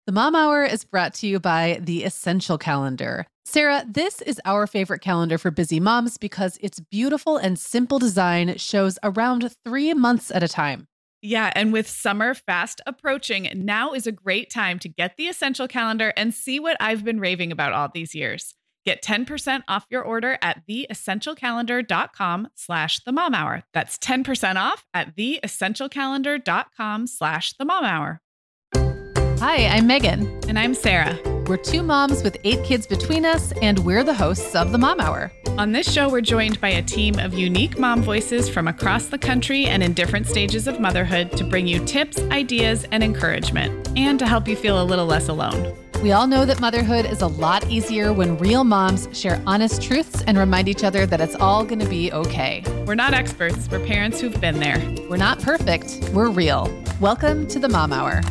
The Mom Hour is brought to you by the Essential Calendar. Sarah, this is our favorite calendar for busy moms because its beautiful and simple design shows around 3 months at a time. Yeah, and with summer fast approaching, now is a great time to get the Essential Calendar and see what I've been raving about all these years. Get 10% off your order at theessentialcalendar.com/themomhour. That's 10% off at theessentialcalendar.com/themomhour. Hi, I'm Megan. And I'm Sarah. We're two moms with 8 kids between us, and we're the hosts of the Mom Hour. On this show, we're joined by a team of unique mom voices from across the country and in different stages of motherhood to bring you tips, ideas, and encouragement, and to help you feel a little less alone. We all know that motherhood is a lot easier when real moms share honest truths and remind each other that it's all going to be okay. We're not experts, we're parents who've been there. We're not perfect, we're real. Welcome to the Mom Hour.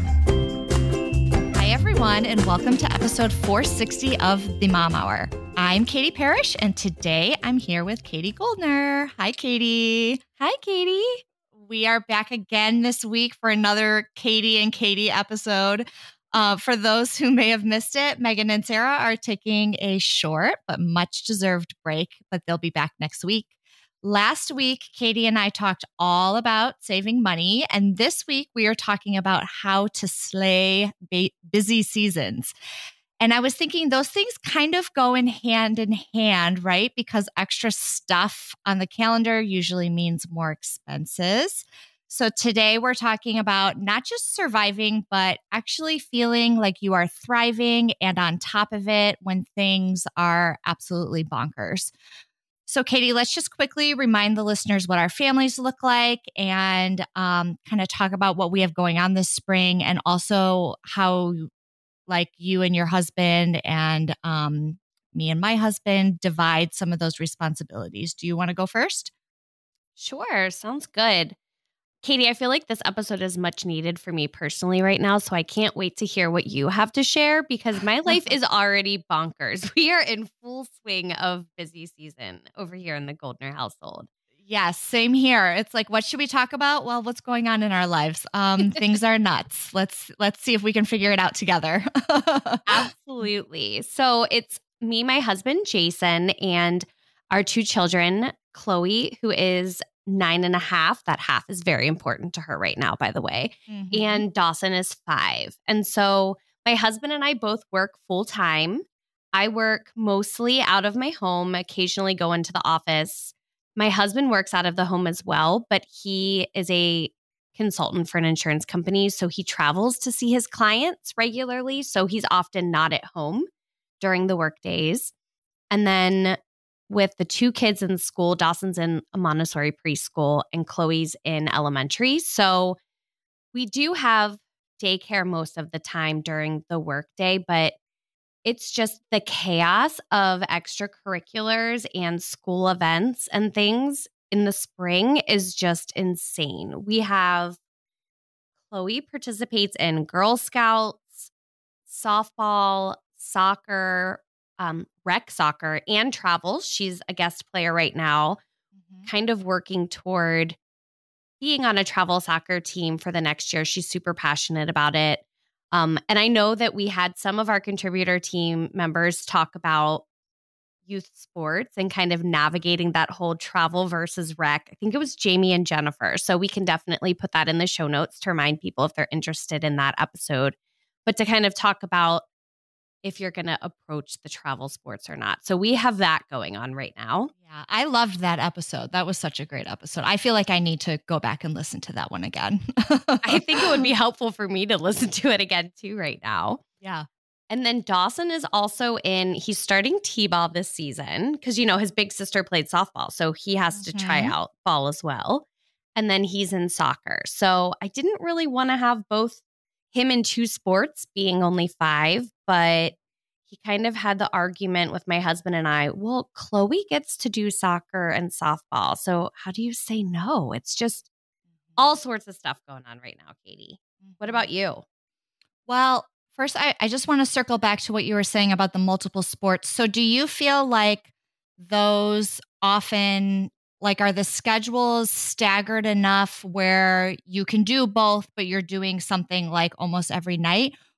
Hi, everyone, and welcome to episode 460 of the Mom Hour. I'm Katie Parrish, and today I'm here with Katie Goldner. Hi, Katie. Hi, Katie. We are back again this week for another Katie and Katie episode. For those who may have missed it, Megan and Sarah are taking a short but much deserved break, but they'll be back next week. Last week, Katie and I talked all about saving money, and this week we are talking about how to slay busy seasons. And I was thinking those things kind of go in hand, right? Because extra stuff on the calendar usually means more expenses. So today we're talking about not just surviving, but actually feeling like you are thriving and on top of it when things are absolutely bonkers. So Katie, let's just quickly remind the listeners what our families look like and kind of talk about what we have going on this spring and also how like you and your husband and me and my husband divide some of those responsibilities. Do you want to go first? Sure. Sounds good. Katie, I feel like this episode is much needed for me personally right now, so I can't wait to hear what you have to share because my life is already bonkers. We are in full swing of busy season over here in the Goldner household. Yes, same here. It's like, what should we talk about? Well, what's going on in our lives? Things are nuts. Let's see if we can figure it out together. Absolutely. So it's me, my husband, Jason, and our 2 children, Chloe, who is 9.5. That half is very important to her right now, by the way. Mm-hmm. And Dawson is 5. And so my husband and I both work full time. I work mostly out of my home, occasionally go into the office. My husband works out of the home as well, but he is a consultant for an insurance company. So he travels to see his clients regularly. So he's often not at home during the work days. And then with the 2 kids in school, Dawson's in a Montessori preschool and Chloe's in elementary. So we do have daycare most of the time during the workday, but it's just the chaos of extracurriculars and school events and things in the spring is just insane. We have Chloe participates in Girl Scouts, softball, soccer, rec soccer, and travels. She's a guest player right now, kind of working toward being on a travel soccer team for the next year. She's super passionate about it. And I know that we had some of our contributor team members talk about youth sports and kind of navigating that whole travel versus rec. I think it was Jamie and Jennifer. So we can definitely put that in the show notes to remind people if they're interested in that episode, but to kind of talk about if you're going to approach the travel sports or not. So we have that going on right now. Yeah, I loved that episode. That was such a great episode. I feel like I need to go back and listen to that one again. I think it would be helpful for me to listen to it again too right now. Yeah. And then Dawson is also he's starting T-ball this season because, you know, his big sister played softball. So he has to try out ball as well. And then he's in soccer. So I didn't really want to have both him in 2 sports being only 5, but he kind of had the argument with my husband and I, well, Chloe gets to do soccer and softball. So how do you say no? It's just all sorts of stuff going on right now, Katie. What about you? Well, first, I just want to circle back to what you were saying about the multiple sports. So do you feel like those often, like, are the schedules staggered enough where you can do both, but you're doing something like almost every night?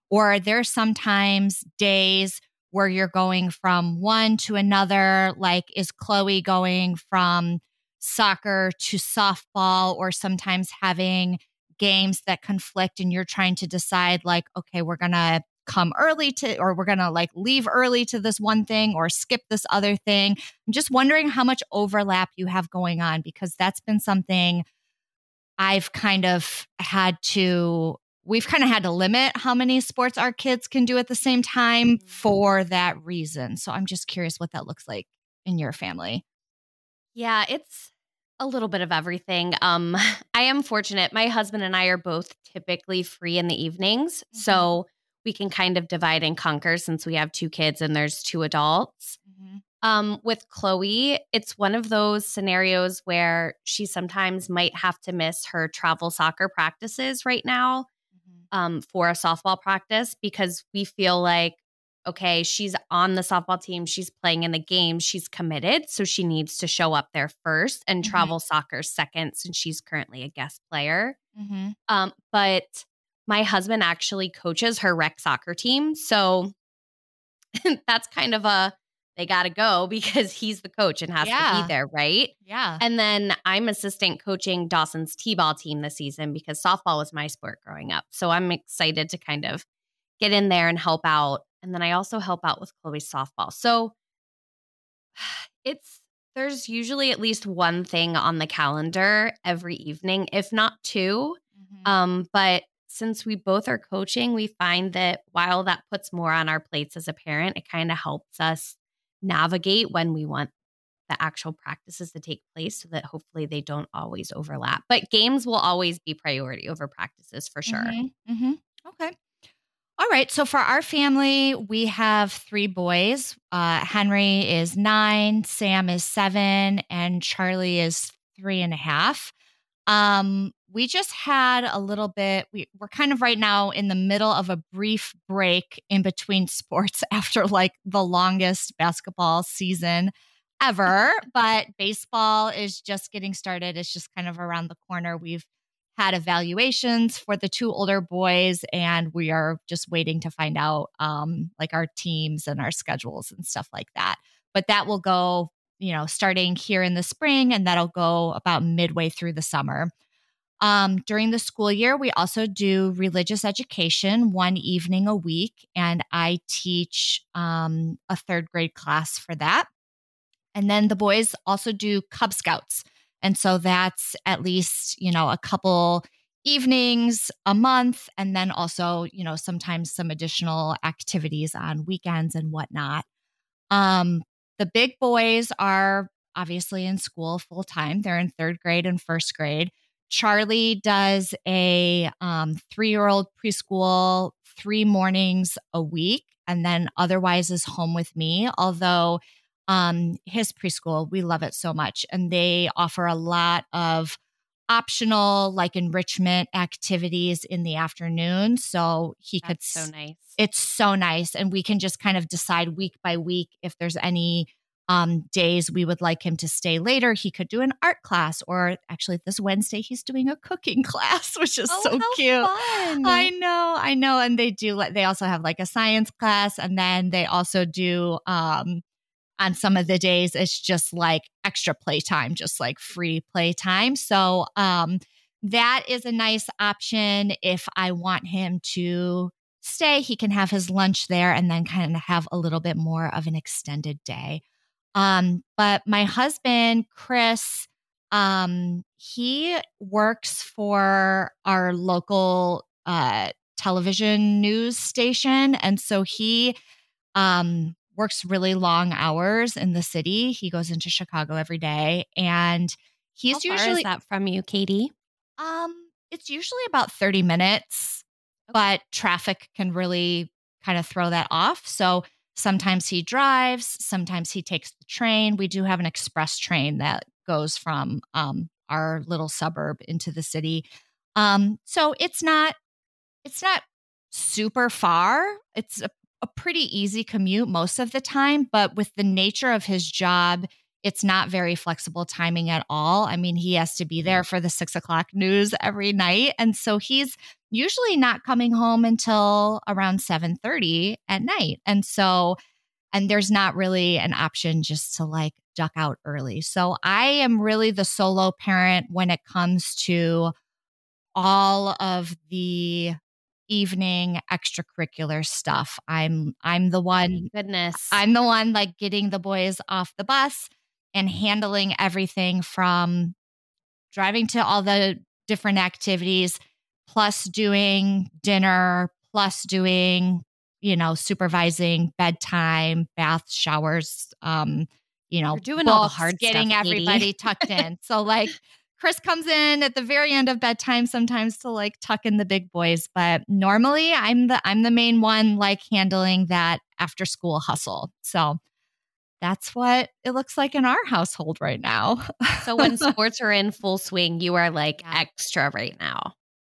Or are there sometimes days where you're going from one to another? Like, is Chloe going from soccer to softball, or sometimes having games that conflict and you're trying to decide like, okay, we're going to come early to, or we're going to like leave early to this one thing or skip this other thing? I'm just wondering how much overlap you have going on, because that's been something we've kind of had to limit how many sports our kids can do at the same time for that reason. So I'm just curious what that looks like in your family. Yeah, it's a little bit of everything. I am fortunate. My husband and I are both typically free in the evenings. So we can kind of divide and conquer since we have 2 kids and there's 2 adults. With Chloe, it's one of those scenarios where she sometimes might have to miss her travel soccer practices right now for a softball practice, because we feel like, okay, she's on the softball team, she's playing in the game, she's committed, so she needs to show up there first, and travel soccer second since she's currently a guest player. But my husband actually coaches her rec soccer team, so that's kind of they got to go because he's the coach and has to be there, right? Yeah. And then I'm assistant coaching Dawson's T-ball team this season because softball was my sport growing up. So I'm excited to kind of get in there and help out. And then I also help out with Chloe's softball. So there's usually at least one thing on the calendar every evening, if not 2. But since we both are coaching, we find that while that puts more on our plates as a parent, it kind of helps us navigate when we want the actual practices to take place so that hopefully they don't always overlap. But games will always be priority over practices for sure. Okay. All right. So for our family, we have 3 boys. Henry is 9, Sam is 7, and Charlie is 3.5. We just had a little bit, we're kind of right now in the middle of a brief break in between sports after like the longest basketball season ever, but baseball is just getting started. It's just kind of around the corner. We've had evaluations for the 2 older boys, and we are just waiting to find out like our teams and our schedules and stuff like that. But that will go, starting here in the spring, and that'll go about midway through the summer. During the school year, we also do religious education 1 evening a week, and I teach a 3rd grade class for that. And then the boys also do Cub Scouts. And so that's at least, a couple evenings a month, and then also, sometimes some additional activities on weekends and whatnot. The big boys are obviously in school full time. They're in 3rd grade and 1st grade. Charlie does a 3-year-old preschool 3 mornings a week, and then otherwise is home with me. Although his preschool, we love it so much, and they offer a lot of optional like enrichment activities in the afternoon. So That's so nice. It's so nice, and we can just kind of decide week by week if there's any days we would like him to stay later. He could do an art class, or actually this Wednesday he's doing a cooking class, which is so cute. Fun. I know. And they also have like a science class, and then they also do on some of the days it's just like extra playtime, just like free playtime. So that is a nice option. If I want him to stay, he can have his lunch there and then kind of have a little bit more of an extended day. But my husband, Chris, he works for our local television news station. And so he works really long hours in the city. He goes into Chicago every day, and he's How far is that from you, Katie? It's usually about 30 minutes, but traffic can really kind of throw that off. So sometimes he drives, sometimes he takes the train. We do have an express train that goes from our little suburb into the city. So it's not super far. It's a pretty easy commute most of the time, but with the nature of his job, it's not very flexible timing at all. I mean, he has to be there for the 6:00 news every night. And so he's usually not coming home until around 7:30 at night. And there's not really an option just to like duck out early. So I am really the solo parent when it comes to all of the evening extracurricular stuff. I'm the one. Goodness. I'm the one like getting the boys off the bus and handling everything from driving to all the different activities, plus doing dinner, plus doing, supervising bedtime, bath, showers, You're doing all the books, hard getting stuff, everybody tucked in. So like Chris comes in at the very end of bedtime sometimes to like tuck in the big boys, but normally I'm the main one like handling that after school hustle. So that's what it looks like in our household right now. So when sports are in full swing, you are like Yeah. extra right now.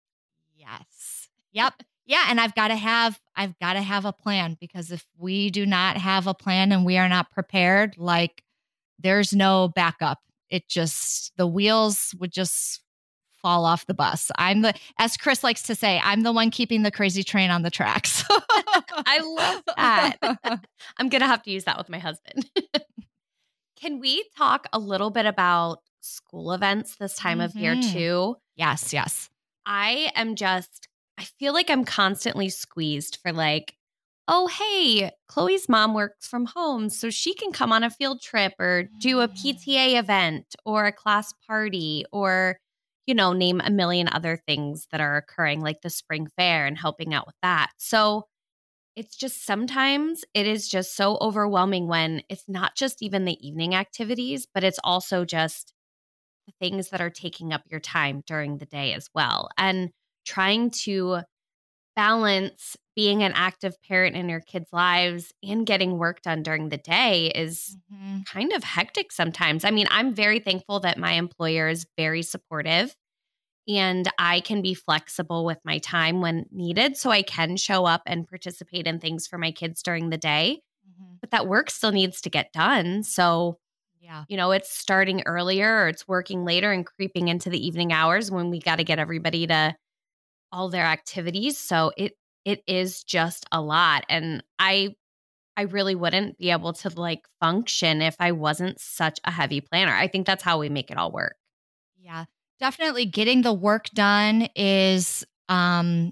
Yes. Yep. Yeah. And I've got to have a plan, because if we do not have a plan and we are not prepared, like there's no backup. The wheels would just fall off the bus. As Chris likes to say, I'm the one keeping the crazy train on the tracks. I love that. I'm going to have to use that with my husband. Can we talk a little bit about school events this time of year too? Yes. Yes. I feel like I'm constantly squeezed for like, oh, hey, Chloe's mom works from home, so she can come on a field trip or do a PTA event or a class party or, name a million other things that are occurring, like the spring fair and helping out with that. So it's just sometimes it is just so overwhelming when it's not just even the evening activities, but it's also just the things that are taking up your time during the day as well. And trying to balance being an active parent in your kids' lives and getting work done during the day is kind of hectic sometimes. I mean, I'm very thankful that my employer is very supportive and I can be flexible with my time when needed, so I can show up and participate in things for my kids during the day. But that work still needs to get done. So, it's starting earlier or it's working later and creeping into the evening hours when we got to get everybody to all their activities. So it is just a lot. And I really wouldn't be able to like function if I wasn't such a heavy planner. I think that's how we make it all work. Yeah, definitely getting the work done is, that's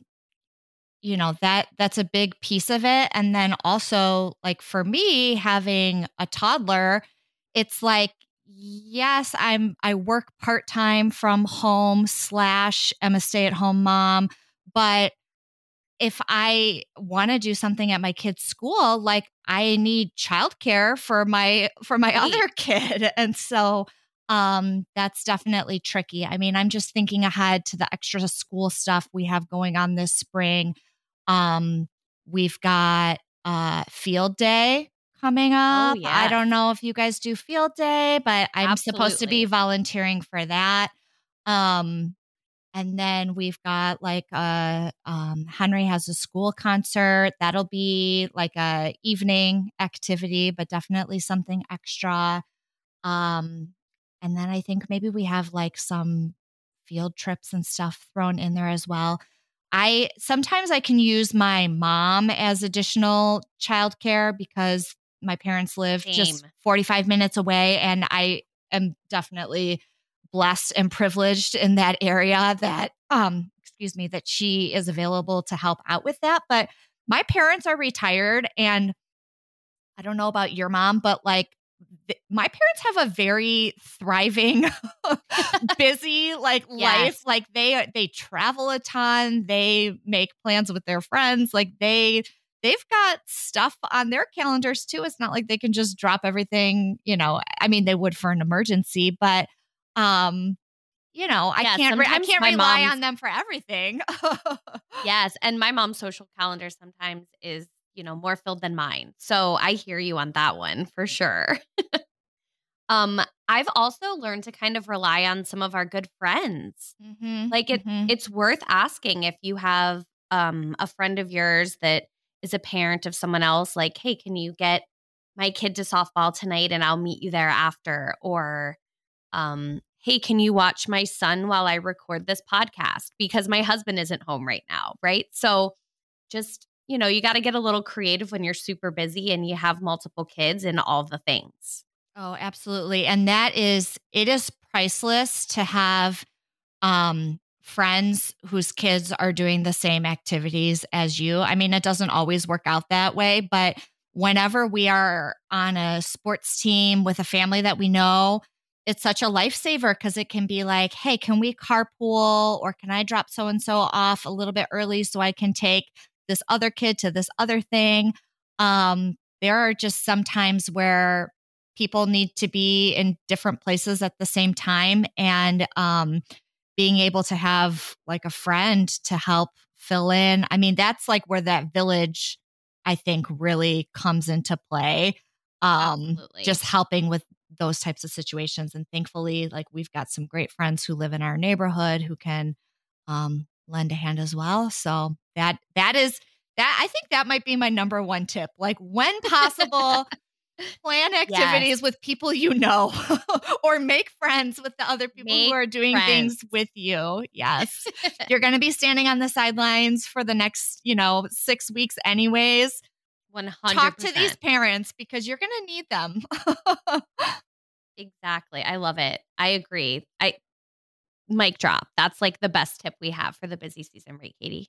a big piece of it. And then also like for me having a toddler, it's like, yes, I work part-time from home / am a stay-at-home mom, but if I want to do something at my kid's school, like I need childcare for my other kid. And so that's definitely tricky. I mean, I'm just thinking ahead to the extra school stuff we have going on this spring. We've got field day coming up. yes. I don't know if you guys do field day, but I'm supposed to be volunteering for that. And then we've got like Henry has a school concert. That'll be like a evening activity, but definitely something extra. And then I think maybe we have like some field trips and stuff thrown in there as well. Sometimes I can use my mom as additional childcare because my parents live just 45 minutes away, and I am definitely blessed and privileged in that area that, that she is available to help out with that. But my parents are retired, and I don't know about your mom, but like my parents have a very thriving, busy life. Like they travel a ton. They make plans with their friends. Like they've got stuff on their calendars too. It's not like they can just drop everything, I mean, they would for an emergency, but I can't rely on them for everything. Yes. And my mom's social calendar sometimes is, more filled than mine. So I hear you on that one for sure. I've also learned to kind of rely on some of our good friends. It's worth asking if you have a friend of yours that is a parent of someone else, like, hey, can you get my kid to softball tonight and I'll meet you there after. Or, hey, can you watch my son while I record this podcast? Because my husband isn't home right now, right? So just, you got to get a little creative when you're super busy and you have multiple kids and all the things. Oh, absolutely. And it is priceless to have friends whose kids are doing the same activities as you. I mean, it doesn't always work out that way, but whenever we are on a sports team with a family that we know, it's such a lifesaver because it can be like, hey, can we carpool, or can I drop so-and-so off a little bit early so I can take this other kid to this other thing? There are just some times where people need to be in different places at the same time, and being able to have like a friend to help fill in. I mean, that's like where that village, I think, really comes into play. Just helping with those types of situations. And thankfully, like, we've got some great friends who live in our neighborhood who can lend a hand as well. So that I think that might be my number one tip. Like, when possible, plan activities with people or make friends with the other people who are doing things with you. Yes. You're going to be standing on the sidelines for the next, 6 weeks anyways. 100%. Talk to these parents because you're going to need them. Exactly. I love it. I agree. Mic drop. That's like the best tip we have for the busy season, right, Katie?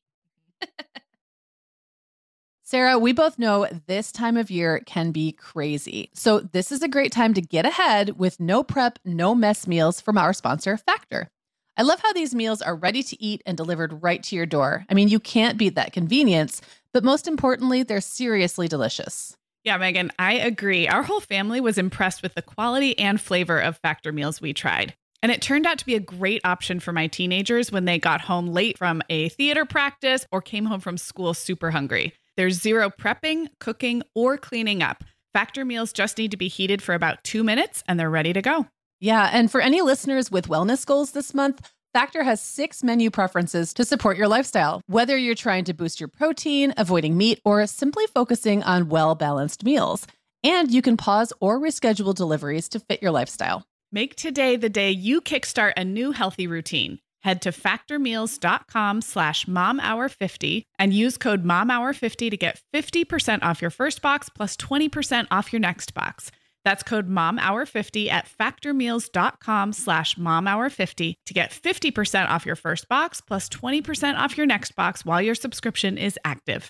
Sarah, we both know this time of year can be crazy. So this is a great time to get ahead with no prep, no mess meals from our sponsor, Factor. I love how these meals are ready to eat and delivered right to your door. I mean, you can't beat that convenience, but most importantly, they're seriously delicious. Yeah, Megan, I agree. Our whole family was impressed with the quality and flavor of Factor meals we tried. And it turned out to be a great option for my teenagers when they got home late from a theater practice or came home from school super hungry. There's zero prepping, cooking, or cleaning up. Factor meals just need to be heated for about 2 minutes and they're ready to go. Yeah, and for any listeners with wellness goals this month, Factor has 6 menu preferences to support your lifestyle. Whether you're trying to boost your protein, avoiding meat, or simply focusing on well-balanced meals. And you can pause or reschedule deliveries to fit your lifestyle. Make today the day you kickstart a new healthy routine. Head to factormeals.com/momhour50 and use code momhour50 to get 50% off your first box plus 20% off your next box. That's code momhour50 at factormeals.com/momhour50 to get 50% off your first box plus 20% off your next box while your subscription is active.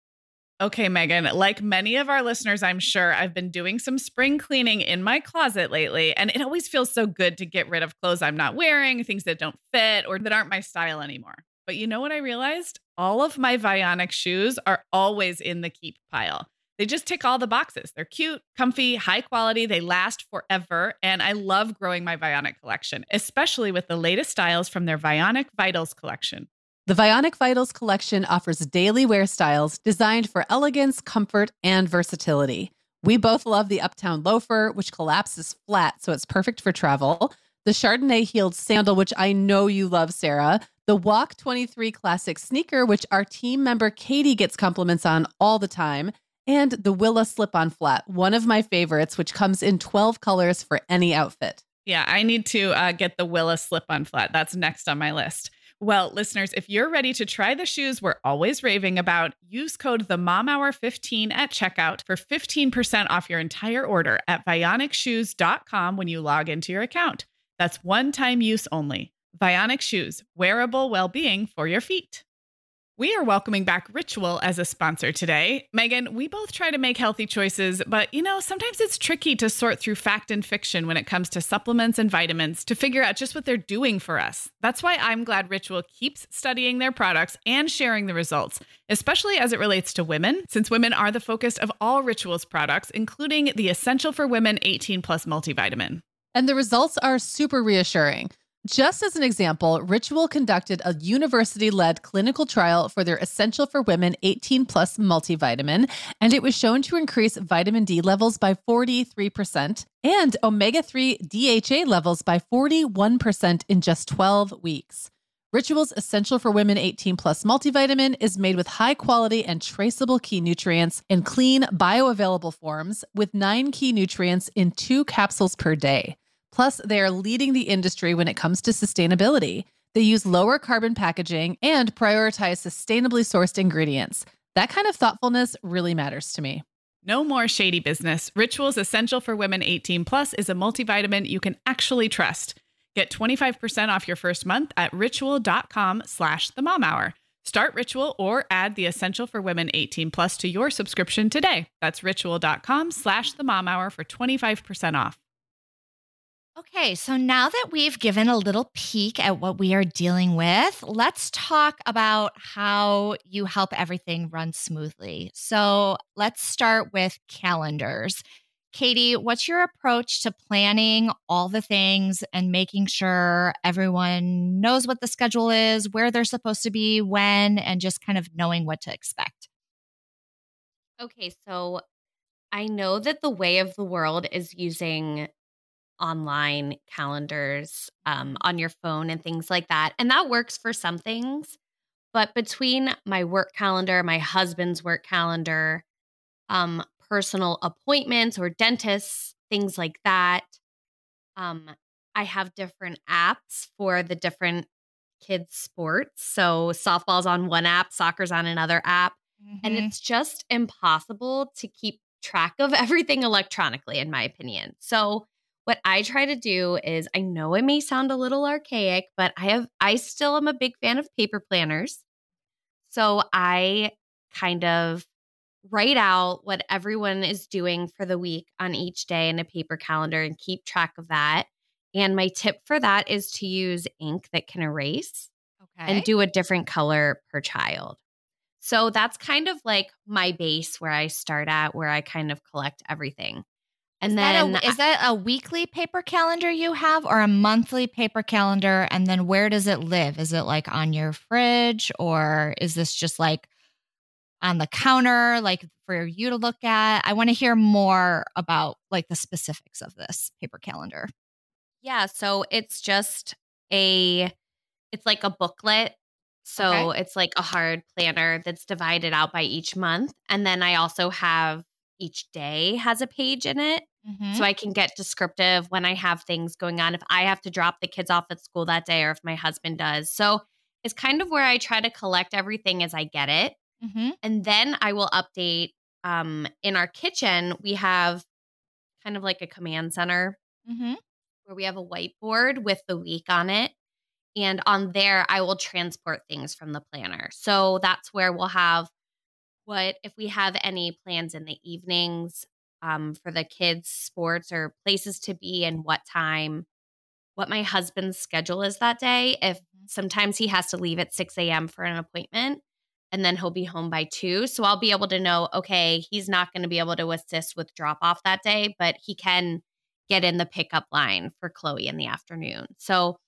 Okay, Megan, like many of our listeners, I'm sure I've been doing some spring cleaning in my closet lately, and it always feels so good to get rid of clothes I'm not wearing, things that don't fit or that aren't my style anymore. But you know what I realized? All of my Vionic shoes are always in the keep pile. They just tick all the boxes. They're cute, comfy, high quality. They last forever. And I love growing my Vionic collection, especially with the latest styles from their Vionic Vitals collection. The Vionic Vitals collection offers daily wear styles designed for elegance, comfort, and versatility. We both love the Uptown loafer, which collapses flat, so it's perfect for travel. The Chardonnay heeled sandal, which I know you love, Sarah. The Walk 23 classic sneaker, which our team member Katie gets compliments on all the time. And the Willa slip-on flat, one of my favorites, which comes in 12 colors for any outfit. Yeah, I need to get the Willa slip-on flat. That's next on my list. Well, listeners, if you're ready to try the shoes we're always raving about, use code TheMomHour15 at checkout for 15% off your entire order at VionicShoes.com when you log into your account. That's one-time use only. Vionic Shoes, wearable well-being for your feet. We are welcoming back Ritual as a sponsor today. Megan, we both try to make healthy choices, but sometimes it's tricky to sort through fact and fiction when it comes to supplements and vitamins to figure out just what they're doing for us. That's why I'm glad Ritual keeps studying their products and sharing the results, especially as it relates to women, since women are the focus of all Ritual's products, including the Essential for Women 18+ multivitamin. And the results are super reassuring. Just as an example, Ritual conducted a university-led clinical trial for their Essential for Women 18+ multivitamin, and it was shown to increase vitamin D levels by 43% and omega-3 DHA levels by 41% in just 12 weeks. Ritual's Essential for Women 18 Plus multivitamin is made with high quality and traceable key nutrients in clean, bioavailable forms with 9 key nutrients in 2 capsules per day. Plus, they are leading the industry when it comes to sustainability. They use lower carbon packaging and prioritize sustainably sourced ingredients. That kind of thoughtfulness really matters to me. No more shady business. Ritual's Essential for Women 18 Plus is a multivitamin you can actually trust. Get 25% off your first month at ritual.com/themomhour. Start Ritual or add the Essential for Women 18 Plus to your subscription today. That's ritual.com/themomhour for 25% off. Okay, so now that we've given a little peek at what we are dealing with, let's talk about how you help everything run smoothly. So let's start with calendars. Katie, what's your approach to planning all the things and making sure everyone knows what the schedule is, where they're supposed to be, when, and just kind of knowing what to expect? Okay, so I know that the way of the world is using online calendars on your phone and things like that. And that works for some things. But between my work calendar, my husband's work calendar, personal appointments or dentists, things like that, I have different apps for the different kids' sports. So softball's on one app, soccer's on another app. And it's just impossible to keep track of everything electronically, in my opinion. So what I try to do is, I know it may sound a little archaic, but I still am a big fan of paper planners. So I kind of write out what everyone is doing for the week on each day in a paper calendar and keep track of that. And my tip for that is to use ink that can erase and do a different color per child. So that's kind of like my base where I start at, where I kind of collect everything. And is that a weekly paper calendar you have or a monthly paper calendar? And then where does it live? Is it like on your fridge, or is this just like on the counter, like for you to look at? I want to hear more about like the specifics of this paper calendar. Yeah, so it's just it's like a booklet. So It's like a hard planner that's divided out by each month. And then I also have each day has a page in it. So I can get descriptive when I have things going on, if I have to drop the kids off at school that day or if my husband does. So it's kind of where I try to collect everything as I get it. And then I will update. In our kitchen, we have kind of like a command center where we have a whiteboard with the week on it. And on there, I will transport things from the planner. So that's where we'll have if we have any plans in the evenings for the kids' sports or places to be and what time, what my husband's schedule is that day. If sometimes he has to leave at 6 a.m. for an appointment and then he'll be home by 2. So I'll be able to know, okay, he's not going to be able to assist with drop off that day, but he can get in the pickup line for Chloe in the afternoon. So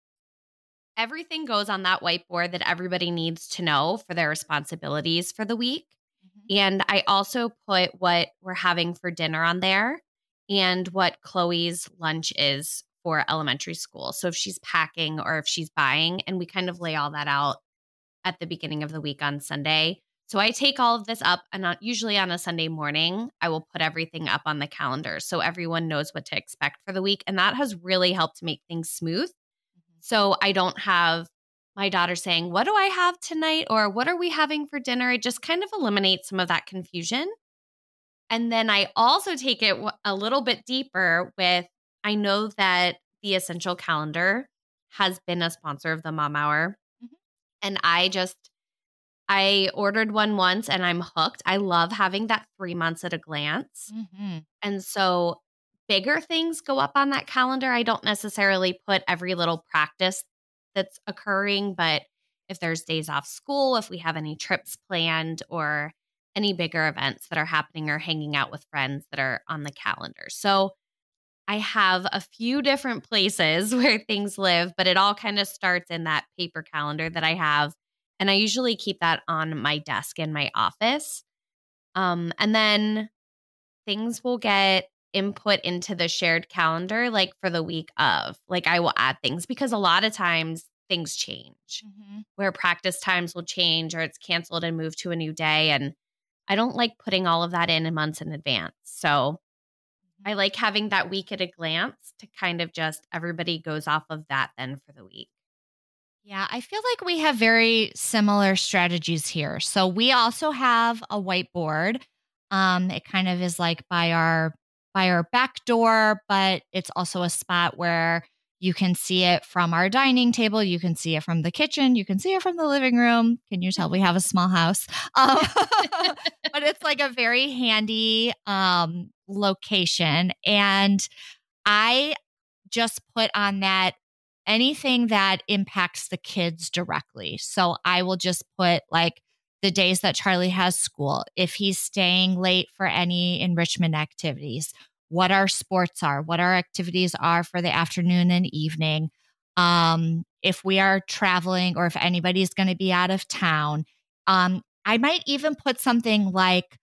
everything goes on that whiteboard that everybody needs to know for their responsibilities for the week. And I also put what we're having for dinner on there and what Chloe's lunch is for elementary school. So if she's packing or if she's buying, and we kind of lay all that out at the beginning of the week on Sunday. So I take all of this up, and usually on a Sunday morning, I will put everything up on the calendar so everyone knows what to expect for the week. And that has really helped to make things smooth. So I don't have my daughter saying, what do I have tonight? Or what are we having for dinner? It just kind of eliminates some of that confusion. And then I also take it a little bit deeper with, I know that the Essential Calendar has been a sponsor of the Mom Hour. And I ordered one once and I'm hooked. I love having that 3 months at a glance. And so bigger things go up on that calendar. I don't necessarily put every little practice that's occurring, but if there's days off school, if we have any trips planned or any bigger events that are happening or hanging out with friends that are on the calendar. So I have a few different places where things live, but it all kind of starts in that paper calendar that I have. And I usually keep that on my desk in my office. And then things will get input into the shared calendar, like for the week of, like I will add things because a lot of times things change, Mm-hmm. where practice times will change or it's canceled and moved to a new day. And I don't like putting all of that in months in advance. So I like having that week at a glance to kind of just everybody goes off of that then for the week. Yeah, I feel like we have very similar strategies here. So we also have a whiteboard. It kind of is like by our back door, but it's also a spot where you can see it from our dining table. You can see it from the kitchen. You can see it from the living room. Can you tell we have a small house? But it's like a very handy location. And I just put on that anything that impacts the kids directly. So I will just put like the days that Charlie has school, if he's staying late for any enrichment activities, what our sports are, what our activities are for the afternoon and evening. If we are traveling or if anybody's going to be out of town. I might even put something like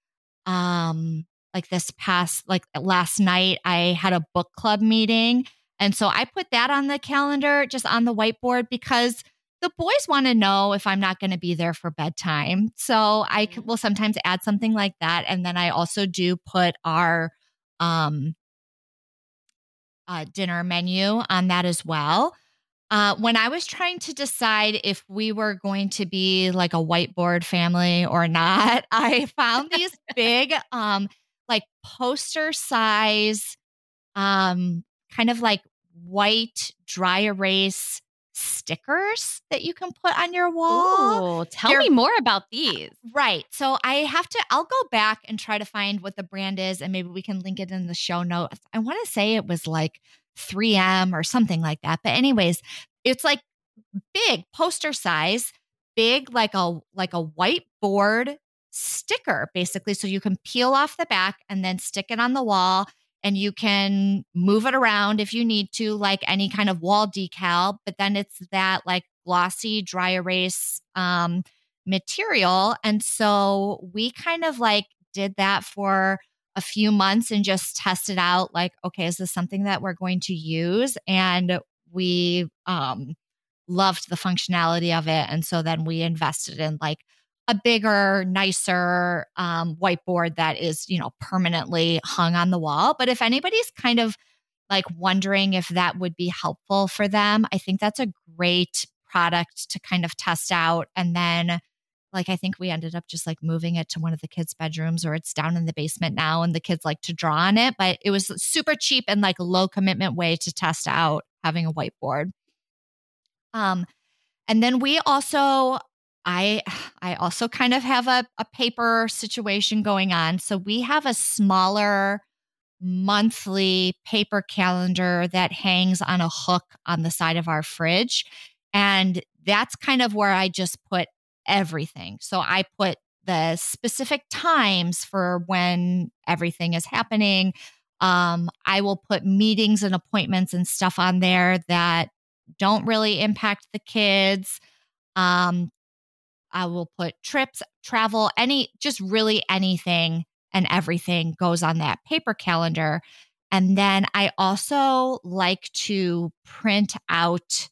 last night I had a book club meeting. And so I put that on the calendar, just on the whiteboard, because the boys want to know if I'm not going to be there for bedtime. So I will sometimes add something like that. And then I also do put our dinner menu on that as well. When I was trying to decide if we were going to be like a whiteboard family or not, I found these big, like poster size, kind of like white dry erase stickers that you can put on your wall. Oh, tell me more about these. Right. So I'll go back and try to find what the brand is and maybe we can link it in the show notes. I want to say it was like 3M or something like that. But anyways, it's like big poster size, big, like a whiteboard sticker, basically. So you can peel off the back and then stick it on the wall. And you can move it around if you need to, like any kind of wall decal. But then it's that like glossy dry erase material. And so we kind of like did that for a few months and just tested out like, okay, is this something that we're going to use? And we loved the functionality of it. And so then we invested in like a bigger, nicer whiteboard that is, permanently hung on the wall. But if anybody's kind of like wondering if that would be helpful for them, I think that's a great product to kind of test out. And then like, I think we ended up just like moving it to one of the kids' bedrooms, or it's down in the basement now and the kids like to draw on it. But it was super cheap and like a low commitment way to test out having a whiteboard. And then we also, I also kind of have a paper situation going on. So we have a smaller monthly paper calendar that hangs on a hook on the side of our fridge. And that's kind of where I just put everything. So I put the specific times for when everything is happening. I will put meetings and appointments and stuff on there that don't really impact the kids. I will put trips, travel, just really anything and everything goes on that paper calendar. And then I also like to print out,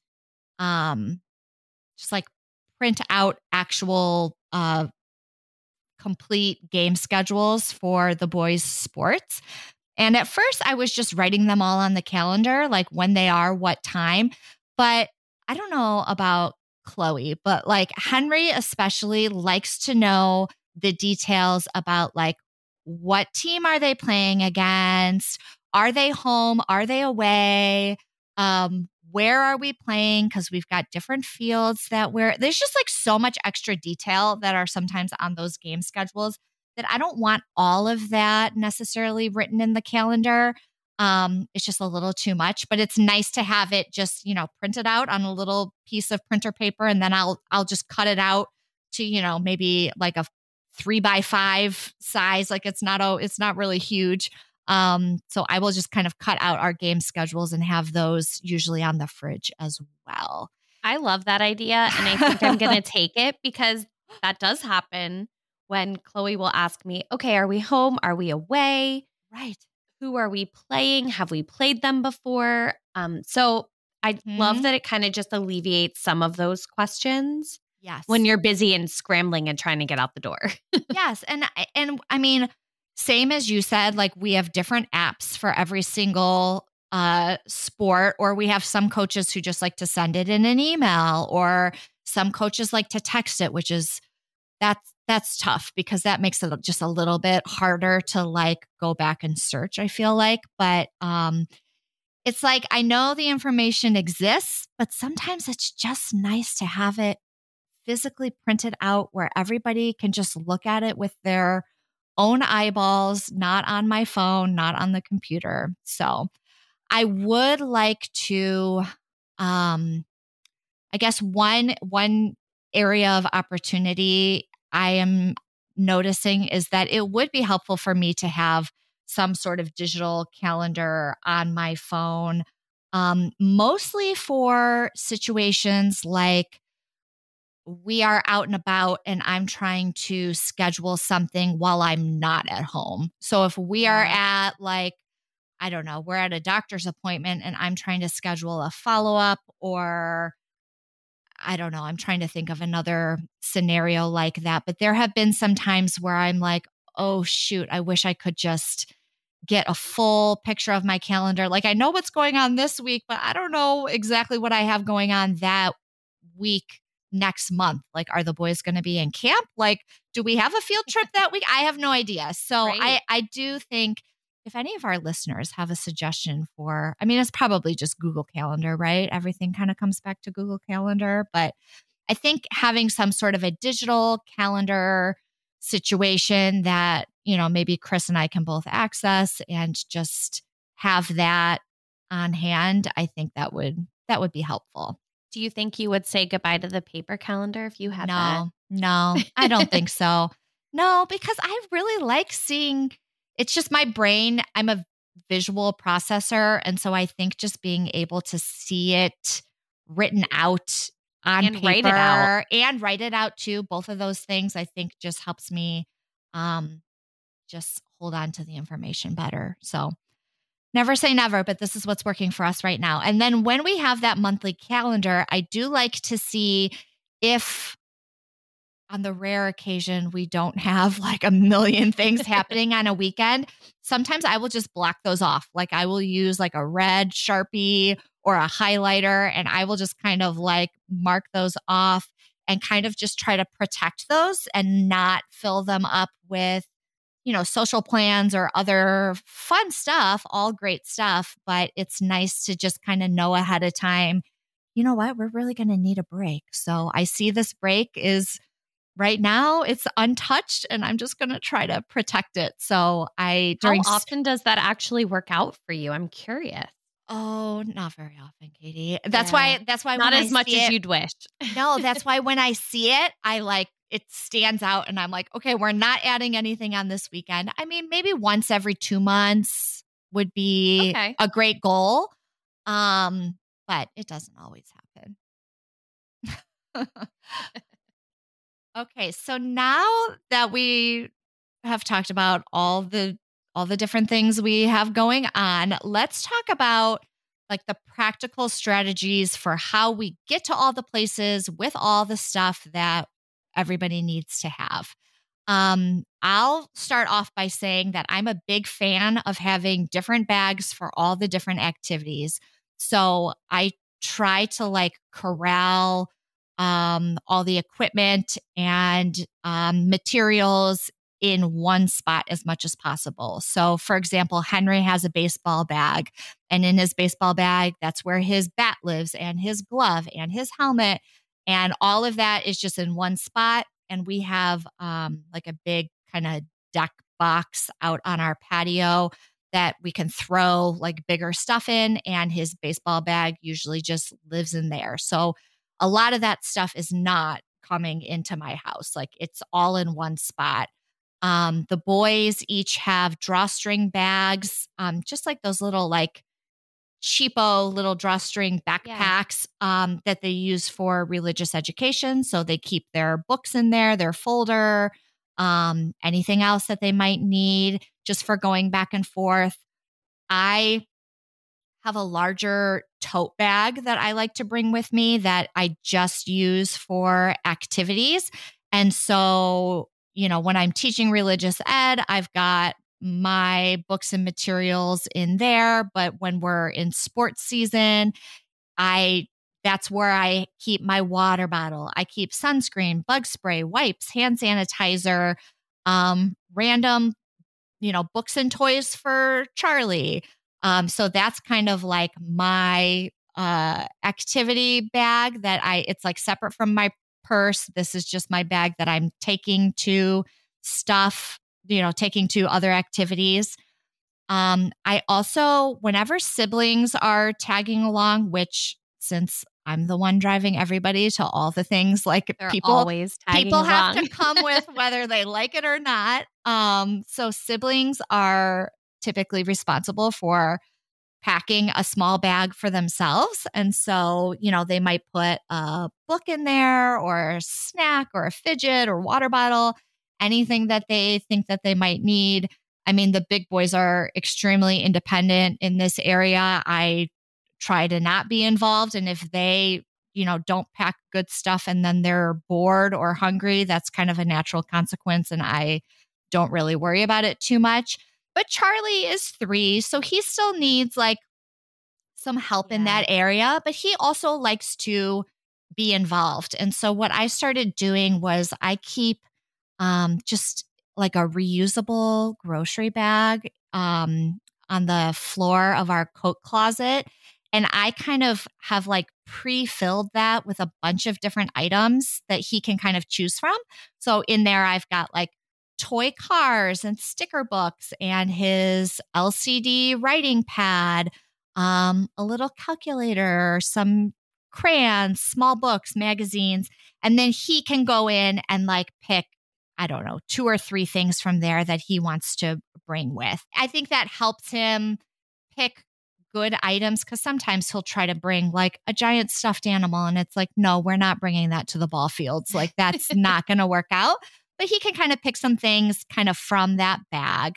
actual complete game schedules for the boys' sports. And at first I was just writing them all on the calendar, like when they are, what time. But I don't know about Chloe, but like Henry especially likes to know the details about like what team are they playing against? Are they home? Are they away? Where are we playing? Because we've got different fields there's just like so much extra detail that are sometimes on those game schedules that I don't want all of that necessarily written in the calendar. It's just a little too much, but it's nice to have it just, printed out on a little piece of printer paper. And then I'll just cut it out to, maybe like a 3x5 size. Like it's not really huge. So I will just kind of cut out our game schedules and have those usually on the fridge as well. I love that idea. And I think I'm going to take it because that does happen when Chloe will ask me, okay, are we home? Are we away? Right. Who are we playing? Have we played them before? So I love that it kind of just alleviates some of those questions. Yes. When you're busy and scrambling and trying to get out the door. Yes. And I mean, same as you said, like we have different apps for every single sport, or we have some coaches who just like to send it in an email, or some coaches like to text it, which is that's tough because that makes it just a little bit harder to like go back and search, I feel like. But it's like, I know the information exists, but sometimes it's just nice to have it physically printed out where everybody can just look at it with their own eyeballs, not on my phone, not on the computer. So I would like to, I guess one area of opportunity I am noticing is that it would be helpful for me to have some sort of digital calendar on my phone, mostly for situations like we are out and about and I'm trying to schedule something while I'm not at home. So if we are at like, I don't know, we're at a doctor's appointment and I'm trying to schedule a follow-up, or I don't know, I'm trying to think of another scenario like that. But there have been some times where I'm like, oh, shoot, I wish I could just get a full picture of my calendar. Like I know what's going on this week, but I don't know exactly what I have going on that week next month. Like, are the boys going to be in camp? Like, do we have a field trip that week? I have no idea. So Right. I do think if any of our listeners have a suggestion for, I mean, it's probably just Google Calendar, right? Everything kind of comes back to Google Calendar. But I think having some sort of a digital calendar situation that, you know, maybe Chris and I can both access and just have that on hand, I think that would be helpful. Do you think you would say goodbye to the paper calendar if you had that? No, I don't think so. No, because I really like seeing, it's just my brain. I'm a visual processor. And so I think just being able to see it written out on And paper write it out. and write it out too, both of those things, I think just helps me just hold on to the information better. So never say never, but this is what's working for us right now. And then when we have that monthly calendar, I do like to see if on the rare occasion we don't have like a million things happening on a weekend, sometimes I will just block those off. Like I will use like a red Sharpie or a highlighter, and I will just kind of like mark those off and kind of just try to protect those and not fill them up with, you know, social plans or other fun stuff, all great stuff. But it's nice to just kind of know ahead of time, you know what, we're really going to need a break. So I see this break is right now, it's untouched and I'm just going to try to protect it. So How often does that actually work out for you? I'm curious. Oh, not very often, Katie. That's why Not as much as you'd wish. No, that's why when I see it, I like it stands out and I'm like, okay, we're not adding anything on this weekend. I mean, maybe once every 2 months would be a great goal. But it doesn't always happen. Okay, so now that we have talked about all the different things we have going on, let's talk about like the practical strategies for how we get to all the places with all the stuff that everybody needs to have. I'll start off by saying that I'm a big fan of having different bags for all the different activities. So I try to like corral all the equipment and materials in one spot as much as possible. So for example, Henry has a baseball bag, and in his baseball bag, that's where his bat lives and his glove and his helmet. And all of that is just in one spot. And we have like a big kind of deck box out on our patio that we can throw like bigger stuff in. And his baseball bag usually just lives in there. So a lot of that stuff is not coming into my house. Like it's all in one spot. The boys each have drawstring bags, just like those little like cheapo little drawstring backpacks that they use for religious education. So they keep their books in there, their folder, anything else that they might need just for going back and forth. I have a larger tote bag that I like to bring with me that I just use for activities. And so, when I'm teaching religious ed, I've got my books and materials in there. But when we're in sports season, that's where I keep my water bottle. I keep sunscreen, bug spray, wipes, hand sanitizer, random, books and toys for Charlie. So that's kind of like my activity bag it's like separate from my purse. This is just my bag that I'm taking to stuff, taking to other activities. I also, whenever siblings are tagging along, which since I'm the one driving everybody to all the things, like They're people always tagging people have along. to come with whether they like it or not. So siblings are typically responsible for packing a small bag for themselves. And so, they might put a book in there or a snack or a fidget or water bottle, anything that they think that they might need. I mean, the big boys are extremely independent in this area. I try to not be involved. And if they, don't pack good stuff and then they're bored or hungry, that's kind of a natural consequence. And I don't really worry about it too much. But Charlie is 3, so he still needs like some help in that area, but he also likes to be involved. And so what I started doing was I keep just like a reusable grocery bag on the floor of our coat closet. And I kind of have like pre-filled that with a bunch of different items that he can kind of choose from. So in there, I've got like toy cars and sticker books and his LCD writing pad, a little calculator, some crayons, small books, magazines. And then he can go in and like pick, I don't know, 2 or 3 things from there that he wants to bring with. I think that helps him pick good items because sometimes he'll try to bring like a giant stuffed animal and it's like, no, we're not bringing that to the ball fields. Like that's not going to work out. But he can kind of pick some things kind of from that bag.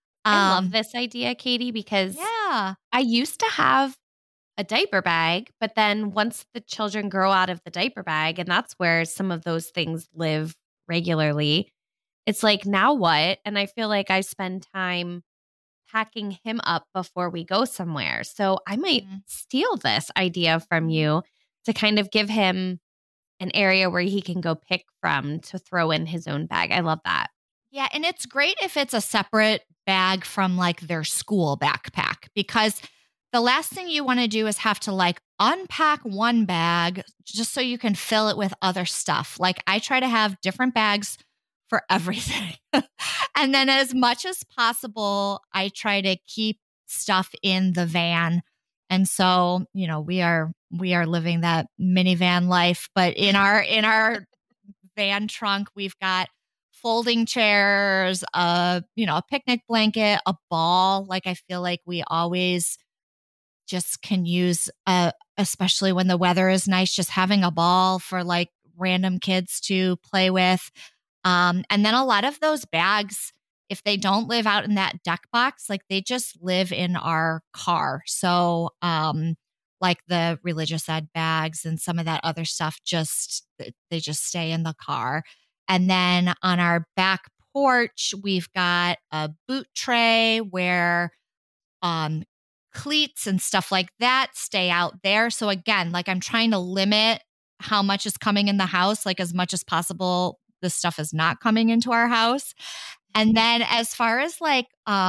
I love this idea, Katie, because I used to have a diaper bag, but then once the children grow out of the diaper bag, and that's where some of those things live regularly, it's like, now what? And I feel like I spend time packing him up before we go somewhere. So I might steal this idea from you to kind of give him an area where he can go pick from to throw in his own bag. I love that. Yeah. And it's great if it's a separate bag from like their school backpack, because the last thing you want to do is have to like unpack one bag just so you can fill it with other stuff. Like I try to have different bags for everything. And then as much as possible, I try to keep stuff in the van. And so, we are living that minivan life, but in our van trunk, we've got folding chairs, a picnic blanket, a ball. Like I feel like we always just can use, especially when the weather is nice, just having a ball for like random kids to play with. And then a lot of those bags, if they don't live out in that deck box, like they just live in our car. So, like the religious ed bags and some of that other stuff, they just stay in the car. And then on our back porch, we've got a boot tray where, cleats and stuff like that stay out there. So again, like I'm trying to limit how much is coming in the house, like as much as possible. This stuff is not coming into our house. And then as far as like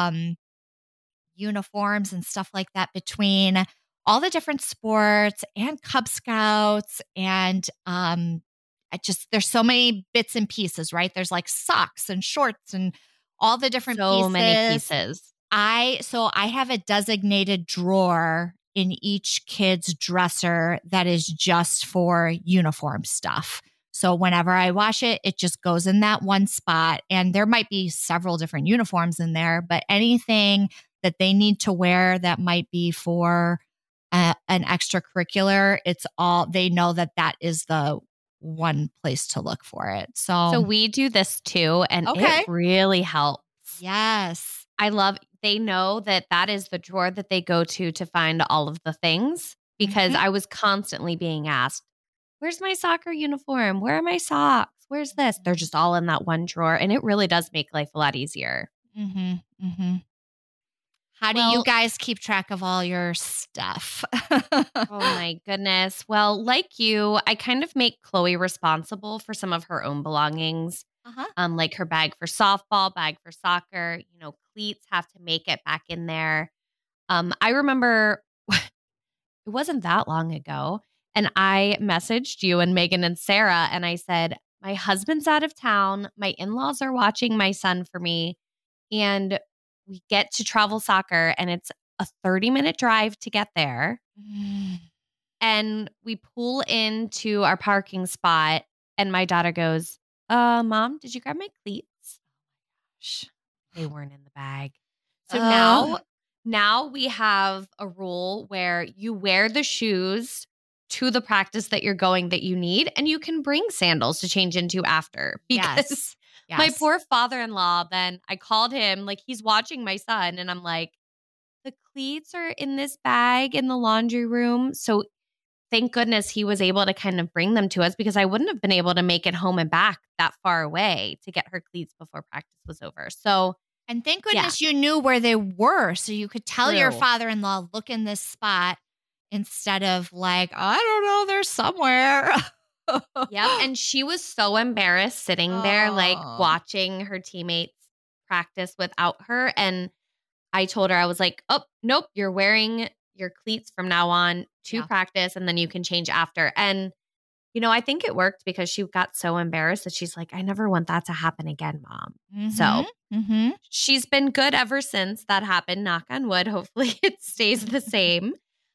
uniforms and stuff like that, between all the different sports and Cub Scouts and there's so many bits and pieces, right? There's like socks and shorts and all the different pieces. So many pieces. I have a designated drawer in each kid's dresser that is just for uniform stuff. So whenever I wash it, it just goes in that one spot. And there might be several different uniforms in there, but anything that they need to wear that might be for an extracurricular, they know that is the one place to look for it. So we do this too, and it really helps. Yes. They know that is the drawer that they go to find all of the things. because Mhm. I was constantly being asked, where's my soccer uniform? Where are my socks? Where's this? They're just all in that one drawer. And it really does make life a lot easier. Mm-hmm. Mm-hmm. How do you Well, guys keep track of all your stuff? oh my goodness. Well, like you, I kind of make Chloe responsible for some of her own belongings. Uh-huh. Like her bag for softball, bag for soccer, cleats have to make it back in there. I remember it wasn't that long ago, and I messaged you and Megan and Sarah, and I said, my husband's out of town. My in-laws are watching my son for me, and we get to travel soccer, and it's a 30-minute drive to get there. And we pull into our parking spot, and my daughter goes, Mom, did you grab my cleats? Shh, they weren't in the bag. So now we have a rule where you wear the shoes to the practice that you're going that you need, and you can bring sandals to change into after. Because Yes. my poor father-in-law, then I called him, like he's watching my son, and I'm like, the cleats are in this bag in the laundry room. So thank goodness he was able to kind of bring them to us, because I wouldn't have been able to make it home and back that far away to get her cleats before practice was over. So And thank goodness you knew where they were, so you could tell your father-in-law, look in this spot, instead of like, I don't know, they're somewhere. Yep. And she was so embarrassed sitting there, like Oh. watching her teammates practice without her. And I told her, I was like, oh, nope, you're wearing your cleats from now on to practice, and then you can change after. And, I think it worked, because she got so embarrassed that she's like, I never want that to happen again, Mom. Mhm. So Mhm. she's been good ever since that happened. Knock on wood. Hopefully it stays the same.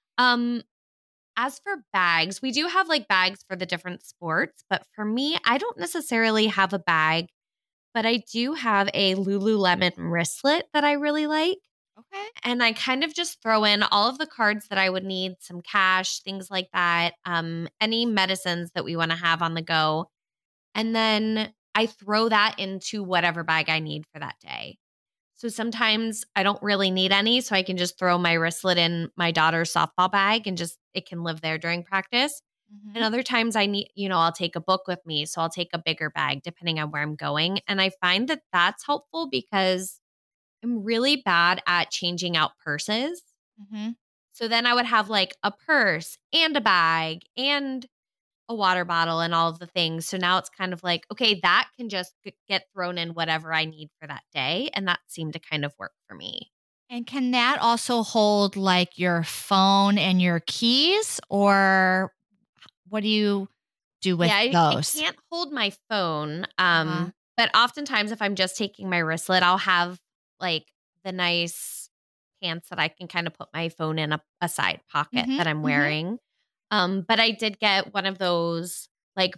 As for bags, we do have like bags for the different sports, but for me, I don't necessarily have a bag, but I do have a Lululemon wristlet that I really like. Okay. And I kind of just throw in all of the cards that I would need, some cash, things like that, any medicines that we want to have on the go. And then I throw that into whatever bag I need for that day. So sometimes I don't really need any, so I can just throw my wristlet in my daughter's softball bag and just it can live there during practice. Mhm. And other times I need, I'll take a book with me, so I'll take a bigger bag depending on where I'm going. And I find that that's helpful, because I'm really bad at changing out purses. Mhm. So then I would have like a purse and a bag and a water bottle and all of the things. So now it's kind of like, okay, that can just get thrown in whatever I need for that day. And that seemed to kind of work for me. And can that also hold like your phone and your keys, or what do you do with those? I can't hold my phone. Uh-huh. But oftentimes if I'm just taking my wristlet, I'll have like the nice pants that I can kind of put my phone in a side pocket Mhm, that I'm mhm. wearing. But I did get one of those like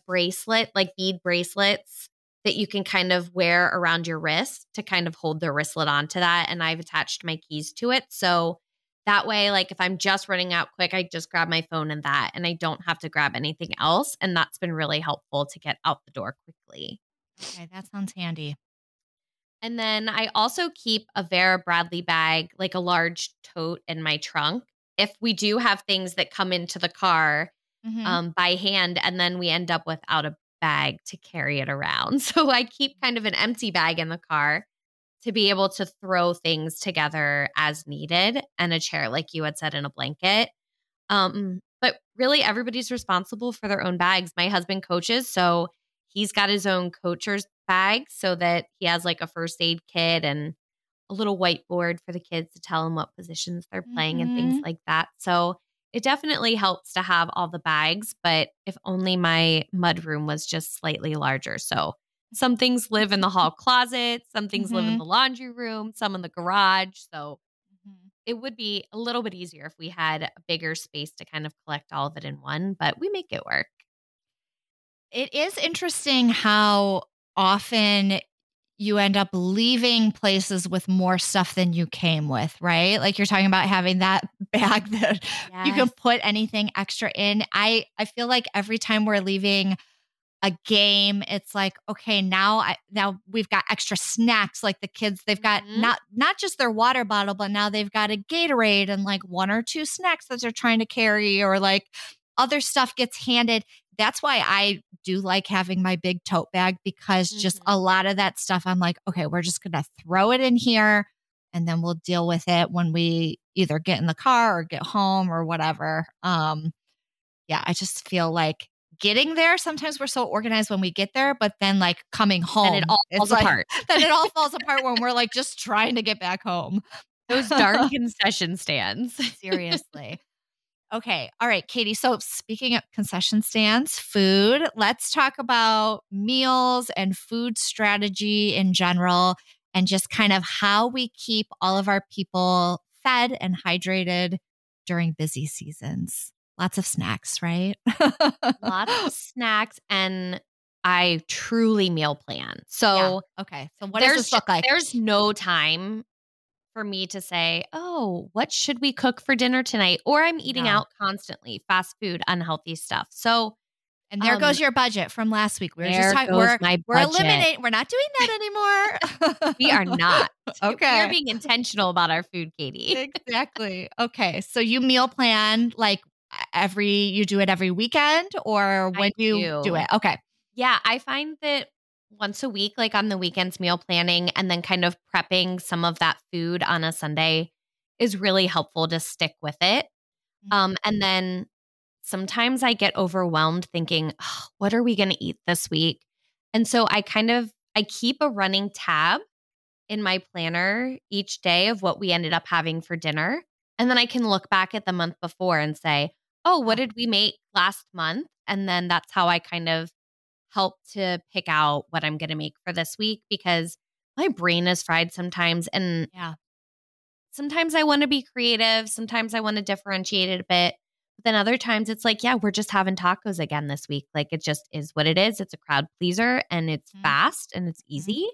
bead bracelets that you can kind of wear around your wrist to kind of hold the wristlet onto that. And I've attached my keys to it. So that way, like if I'm just running out quick, I just grab my phone and that, and I don't have to grab anything else. And that's been really helpful to get out the door quickly. Okay, that sounds handy. And then I also keep a Vera Bradley bag, like a large tote in my trunk. If we do have things that come into the car Mhm. by hand, and then we end up without a bag to carry it around. So I keep kind of an empty bag in the car to be able to throw things together as needed, and a chair, like you had said, and a blanket. But really, everybody's responsible for their own bags. My husband coaches, so he's got his own coacher's bag so that he has like a first aid kit and a little whiteboard for the kids to tell them what positions they're playing and things Mhm. like that. So it definitely helps to have all the bags, but if only my mudroom was just slightly larger. So some things live in the hall closet, some things live in Mhm. the laundry room, some in the garage. So Mhm. it would be a little bit easier if we had a bigger space to kind of collect all of it in one, but we make it work. It is interesting how often you end up leaving places with more stuff than you came with, right? Like you're talking about having that bag that you can Yes. put anything extra in. I feel like every time we're leaving a game. It's like, okay, now we've got extra snacks. Like the kids, they've got not just their water bottle, but now they've got a Gatorade and like 1 or 2 snacks that they're trying to carry, or like other stuff gets handed. That's why I do like having my big tote bag, because just a lot of that stuff, I'm like, okay, we're just going to throw it in here and then we'll deal with it when we either get in the car or get home or whatever. I just feel like getting there, sometimes we're so organized when we get there, but then like coming home, and it all falls apart. Then it all falls apart when we're like just trying to get back home. Those darn concession stands. Seriously. Okay. All right, Katie. So speaking of concession stands, food, let's talk about meals and food strategy in general, and just kind of how we keep all of our people fed and hydrated during busy seasons. Lots of snacks, right? Lots of snacks, and I truly meal plan. So, okay. So what does this look like? There's no time for me to say, oh, what should we cook for dinner tonight? Or I'm eating out constantly, fast food, unhealthy stuff. So, and there goes your budget from last week. We were just talking. We're eliminating. We're not doing that anymore. We are not. Okay. We're being intentional about our food, Katie. Exactly. Okay. So you meal plan like you do it every weekend, or when you do it? Okay. Yeah. I find that once a week, like on the weekends, meal planning and then kind of prepping some of that food on a Sunday is really helpful to stick with it. And then sometimes I get overwhelmed thinking, oh, what are we going to eat this week? And so I keep a running tab in my planner each day of what we ended up having for dinner. And then I can look back at the month before and say, oh, what did we make last month? And then that's how I kind of help to pick out what I'm going to make for this week, because my brain is fried sometimes. And sometimes I want to be creative. Sometimes I want to differentiate it a bit. But then other times it's like, we're just having tacos again this week. Like it just is what it is. It's a crowd pleaser and it's fast and it's easy.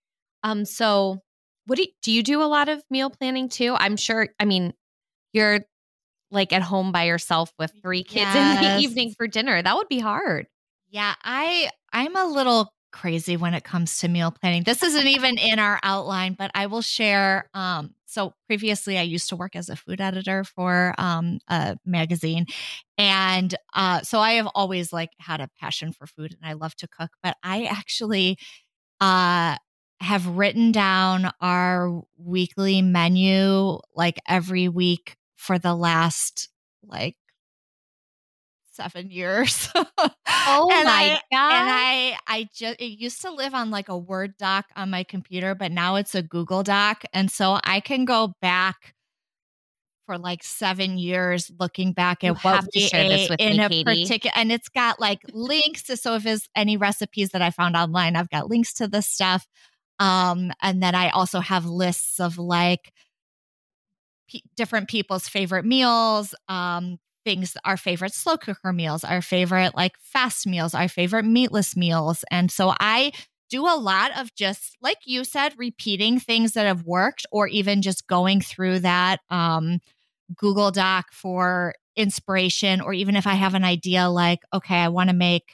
So what do you do a lot of meal planning too? I'm sure, you're like at home by yourself with 3 kids in the evening for dinner. That would be hard. Yeah, I'm a little crazy when it comes to meal planning. This isn't even in our outline, but I will share. So previously I used to work as a food editor for a magazine. And so I have always like had a passion for food and I love to cook, but I actually have written down our weekly menu like every week for the last like 7 years. Oh my God. And it used to live on like a Word doc on my computer, but now it's a Google Doc. And so I can go back for like 7 years looking back at what we ate in a particular, and it's got like links to, so if there's any recipes that I found online, I've got links to this stuff. And then I also have lists of like different people's favorite meals, things, our favorite slow cooker meals, our favorite like fast meals, our favorite meatless meals. And so I do a lot of just, like you said, repeating things that have worked, or even just going through that Google Doc for inspiration. Or even if I have an idea like, okay, I want to make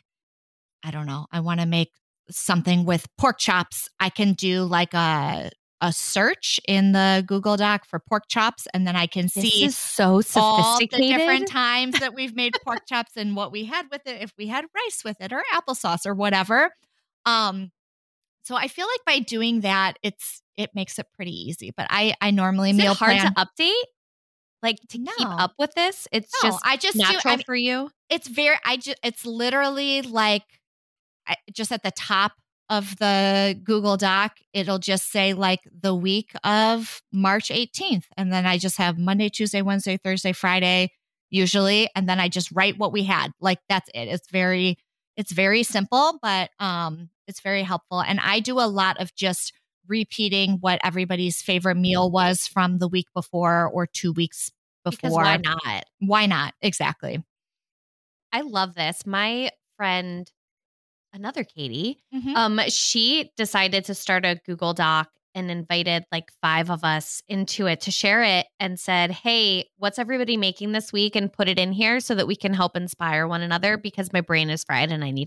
something with pork chops, I can do like a search in the Google Doc for pork chops, and then I can see this is so sophisticated. All the different times that we've made pork chops and what we had with it, if we had rice with it or applesauce or whatever. So I feel like by doing that, it makes it pretty easy. But I normally meal plan. Is it hard to update? Like to keep up with this? It's just natural for you? It's literally like just at the top of the Google Doc, it'll just say like the week of March 18th. And then I just have Monday, Tuesday, Wednesday, Thursday, Friday, usually. And then I just write what we had. Like that's it. It's very simple, but it's very helpful. And I do a lot of just repeating what everybody's favorite meal was from the week before or 2 weeks before. Because why not? Why not? Exactly. I love this. My friend, another Katie, she decided to start a Google Doc and invited like 5 of us into it to share it, and said, hey, what's everybody making this week? And put it in here so that we can help inspire one another, because my brain is fried and I need help.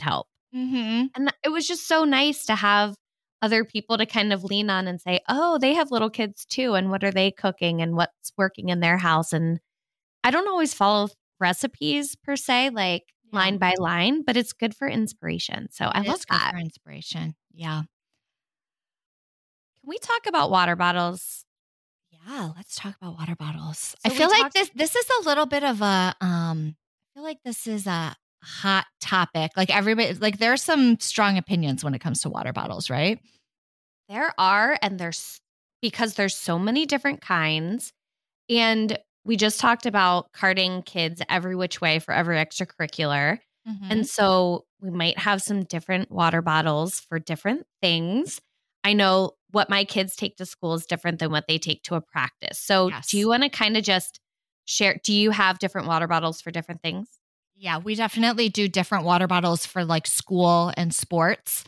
Mm-hmm. And it was just so nice to have other people to kind of lean on and say, oh, they have little kids too. And what are they cooking and what's working in their house? And I don't always follow recipes per se, like line by line, but it's good for inspiration. So I love that. For inspiration. Yeah. Can we talk about water bottles? Yeah, let's talk about water bottles. So I feel like this is a little bit of a I feel like this is a hot topic. Like everybody, like there are some strong opinions when it comes to water bottles, right? There are, and because there's so many different kinds. And we just talked about carting kids every which way for every extracurricular. Mm-hmm. And so we might have some different water bottles for different things. I know what my kids take to school is different than what they take to a practice. So do you want to kind of just share, do you have different water bottles for different things? Yeah, we definitely do different water bottles for like school and sports.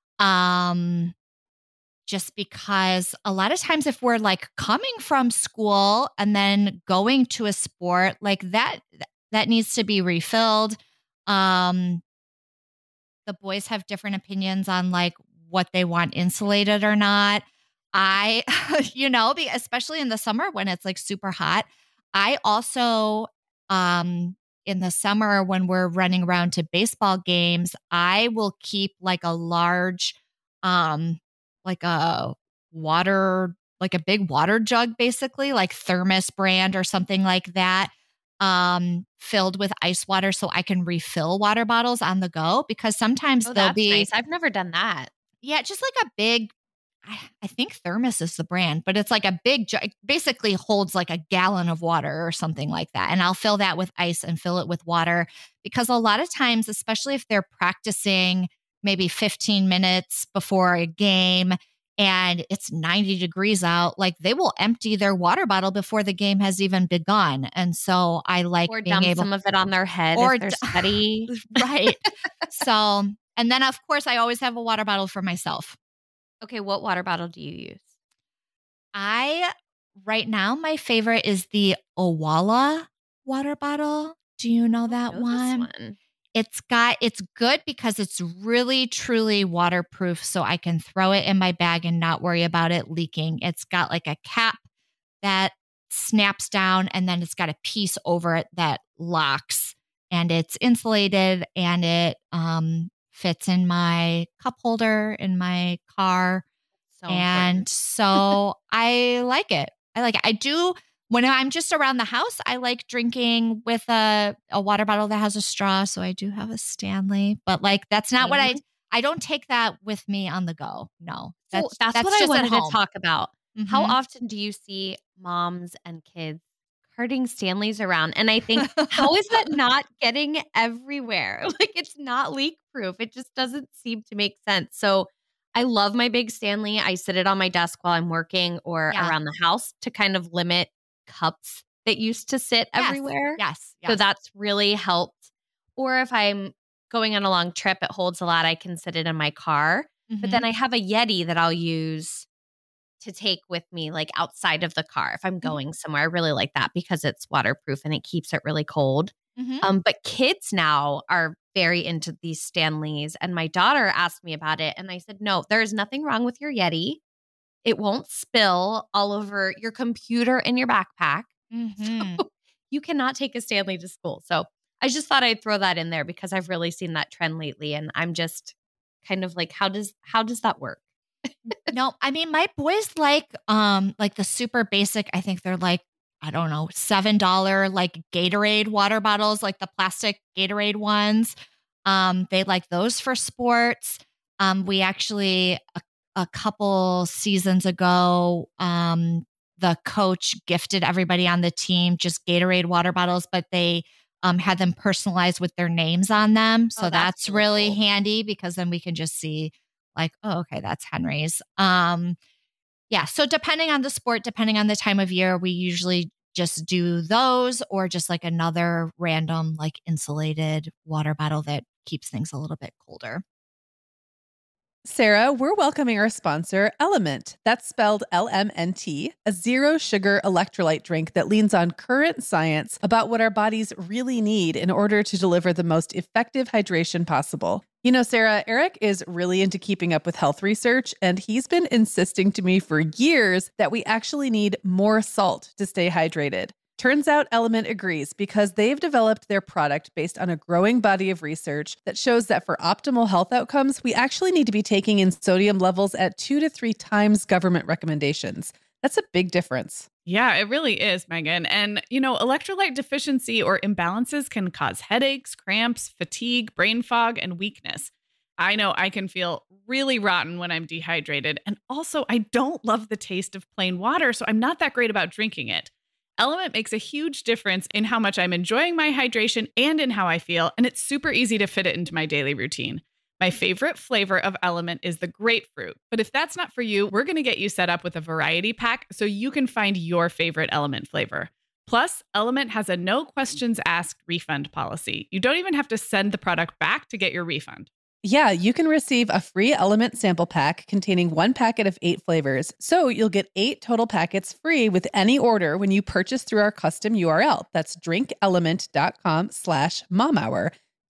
Just because a lot of times if we're like coming from school and then going to a sport, like that needs to be refilled. The boys have different opinions on like what they want insulated or not. Especially in the summer when it's like super hot. I also, in the summer when we're running around to baseball games, I will keep like a large, like a big water jug, basically like Thermos brand or something like that, filled with ice water so I can refill water bottles on the go, because sometimes they'll be nice. I've never done that. Yeah, just like a big, I think Thermos is the brand, but it's like a big jug, basically holds like a gallon of water or something like that. And I'll fill that with ice and fill it with water, because a lot of times, especially if they're practicing maybe 15 minutes before a game and it's 90 degrees out, like they will empty their water bottle before the game has even begun. And so I like or being dump able some of it on their head or if they're sweaty. Right. So, and then of course I always have a water bottle for myself. Okay, what water bottle do you use? Right now, my favorite is the Owala water bottle. Do you know that one? It's good because it's really, truly waterproof. So I can throw it in my bag and not worry about it leaking. It's got like a cap that snaps down, and then it's got a piece over it that locks, and it's insulated, and it fits in my cup holder in my car. So I like it. I do. When I'm just around the house, I like drinking with a water bottle that has a straw. So I do have a Stanley, but like, that's not what I don't take that with me on the go. No, that's what I wanted to talk about. Mm-hmm. How often do you see moms and kids carting Stanleys around? And I think, how is that not getting everywhere? Like, it's not leak proof. It just doesn't seem to make sense. So I love my big Stanley. I sit it on my desk while I'm working or around the house to kind of limit cups that used to sit everywhere. Yes. So that's really helped. Or if I'm going on a long trip, it holds a lot. I can sit it in my car. Mm-hmm. But then I have a Yeti that I'll use to take with me like outside of the car if I'm going somewhere. I really like that because it's waterproof and it keeps it really cold. Mm-hmm. But kids now are very into these Stanleys. And my daughter asked me about it. And I said, no, there's nothing wrong with your Yeti. It won't spill all over your computer and your backpack. Mm-hmm. So you cannot take a Stanley to school. So I just thought I'd throw that in there because I've really seen that trend lately. And I'm just kind of like, how does that work? No, I mean, my boys like the super basic, I think they're like, I don't know, $7 like Gatorade water bottles, like the plastic Gatorade ones. They like those for sports. We actually, a couple seasons ago, the coach gifted everybody on the team just Gatorade water bottles, but they had them personalized with their names on them. So that's really cool. Handy because then we can just see like, oh, okay, that's Henry's. So depending on the sport, depending on the time of year, we usually just do those or just like another random like insulated water bottle that keeps things a little bit colder. Sarah, we're welcoming our sponsor, Element. That's spelled LMNT, a zero sugar electrolyte drink that leans on current science about what our bodies really need in order to deliver the most effective hydration possible. You know, Sarah, Eric is really into keeping up with health research, and he's been insisting to me for years that we actually need more salt to stay hydrated. Turns out Element agrees because they've developed their product based on a growing body of research that shows that for optimal health outcomes, we actually need to be taking in sodium levels at 2 to 3 times government recommendations. That's a big difference. Yeah, it really is, Megan. And, electrolyte deficiency or imbalances can cause headaches, cramps, fatigue, brain fog, and weakness. I know I can feel really rotten when I'm dehydrated. And also, I don't love the taste of plain water, so I'm not that great about drinking it. Element makes a huge difference in how much I'm enjoying my hydration and in how I feel, and it's super easy to fit it into my daily routine. My favorite flavor of Element is the grapefruit. But if that's not for you, we're going to get you set up with a variety pack so you can find your favorite Element flavor. Plus, Element has a no questions asked refund policy. You don't even have to send the product back to get your refund. Yeah, you can receive a free Element sample pack containing 1 packet of 8 flavors. So you'll get 8 total packets free with any order when you purchase through our custom URL. That's drinkelement.com/momhour.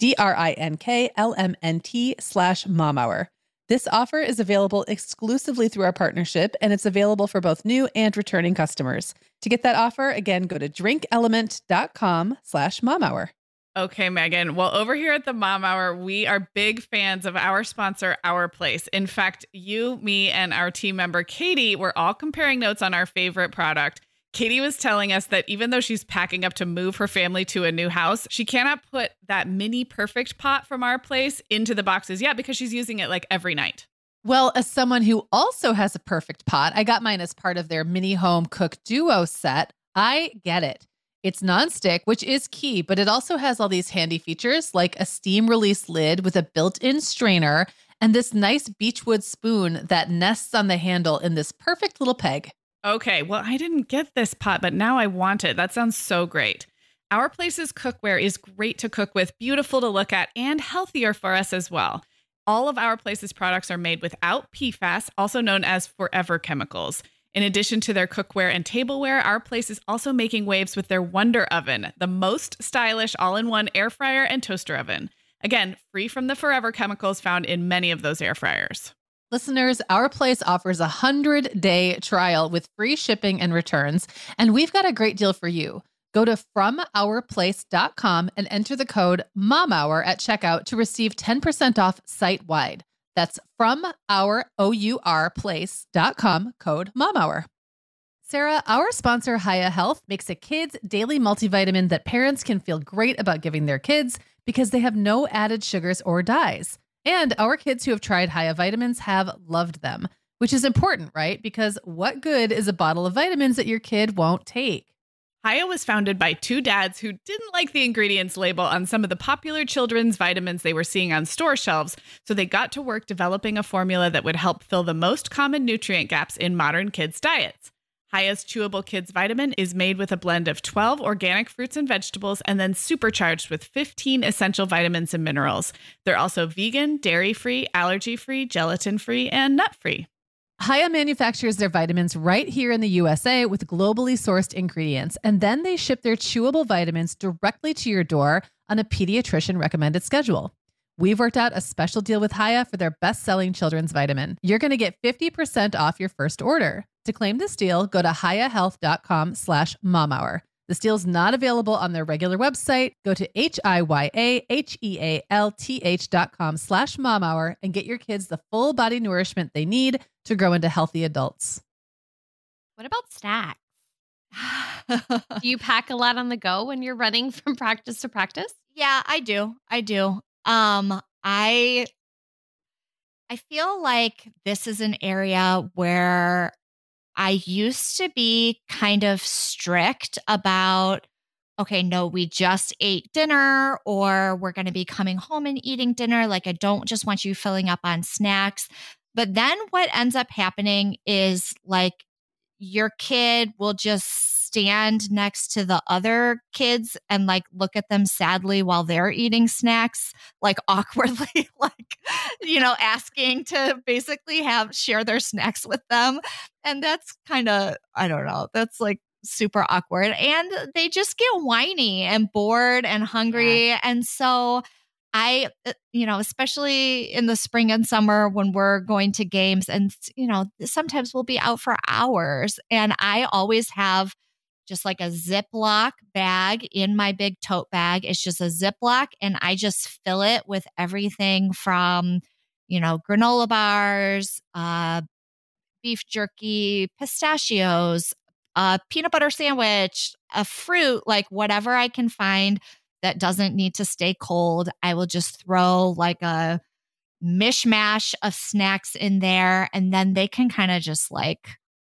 DRINKLMNT/momhour. This offer is available exclusively through our partnership, and it's available for both new and returning customers. To get that offer, again, go to drinkelement.com/momhour. Okay, Megan. Well, over here at the Mom Hour, we are big fans of our sponsor, Our Place. In fact, you, me, and our team member, Katie, were all comparing notes on our favorite product. Katie was telling us that even though she's packing up to move her family to a new house, she cannot put that mini perfect pot from Our Place into the boxes yet because she's using it like every night. Well, as someone who also has a perfect pot, I got mine as part of their mini home cook duo set. I get it. It's nonstick, which is key, but it also has all these handy features like a steam release lid with a built-in strainer and this nice beechwood spoon that nests on the handle in this perfect little peg. Okay, well, I didn't get this pot, but now I want it. That sounds so great. Our Place's cookware is great to cook with, beautiful to look at, and healthier for us as well. All of Our Place's products are made without PFAS, also known as forever chemicals. In addition to their cookware and tableware, Our Place is also making waves with their Wonder Oven, the most stylish all-in-one air fryer and toaster oven. Again, free from the forever chemicals found in many of those air fryers. Listeners, Our Place offers a 100-day trial with free shipping and returns, and we've got a great deal for you. Go to FromOurPlace.com and enter the code MOMHOUR at checkout to receive 10% off site-wide. That's FromOurPlace.com, code MOMHOUR. Sarah, our sponsor, Hiya Health, makes a kid's daily multivitamin that parents can feel great about giving their kids because they have no added sugars or dyes. And our kids who have tried Hiya vitamins have loved them, which is important, right? Because what good is a bottle of vitamins that your kid won't take? Hiya was founded by 2 dads who didn't like the ingredients label on some of the popular children's vitamins they were seeing on store shelves, so they got to work developing a formula that would help fill the most common nutrient gaps in modern kids' diets. Hiya's Chewable Kids Vitamin is made with a blend of 12 organic fruits and vegetables and then supercharged with 15 essential vitamins and minerals. They're also vegan, dairy-free, allergy-free, gelatin-free, and nut-free. Hiya manufactures their vitamins right here in the USA with globally sourced ingredients, and then they ship their chewable vitamins directly to your door on a pediatrician recommended schedule. We've worked out a special deal with Hiya for their best-selling children's vitamin. You're going to get 50% off your first order. To claim this deal, go to hiyahealth.com/momhour. This deal's not available on their regular website. Go to hiyahealth.com/momhour and get your kids the full body nourishment they need to grow into healthy adults. What about snacks? Do you pack a lot on the go when you're running from practice to practice? Yeah, I do. I feel like this is an area where I used to be kind of strict about, okay, no, we just ate dinner, or we're going to be coming home and eating dinner. Like, I don't just want you filling up on snacks. But then what ends up happening is like your kid will just stand next to the other kids and like look at them sadly while they're eating snacks, like awkwardly, like, asking to basically share their snacks with them. And that's kind of, I don't know, that's like super awkward. And they just get whiny and bored and hungry. Yeah. And so especially in the spring and summer when we're going to games and, sometimes we'll be out for hours. And I always have just like a Ziploc bag in my big tote bag. It's just a Ziploc and I just fill it with everything from, granola bars, beef jerky, pistachios, a peanut butter sandwich, a fruit, like whatever I can find that doesn't need to stay cold. I will just throw like a mishmash of snacks in there and then they can kind of just like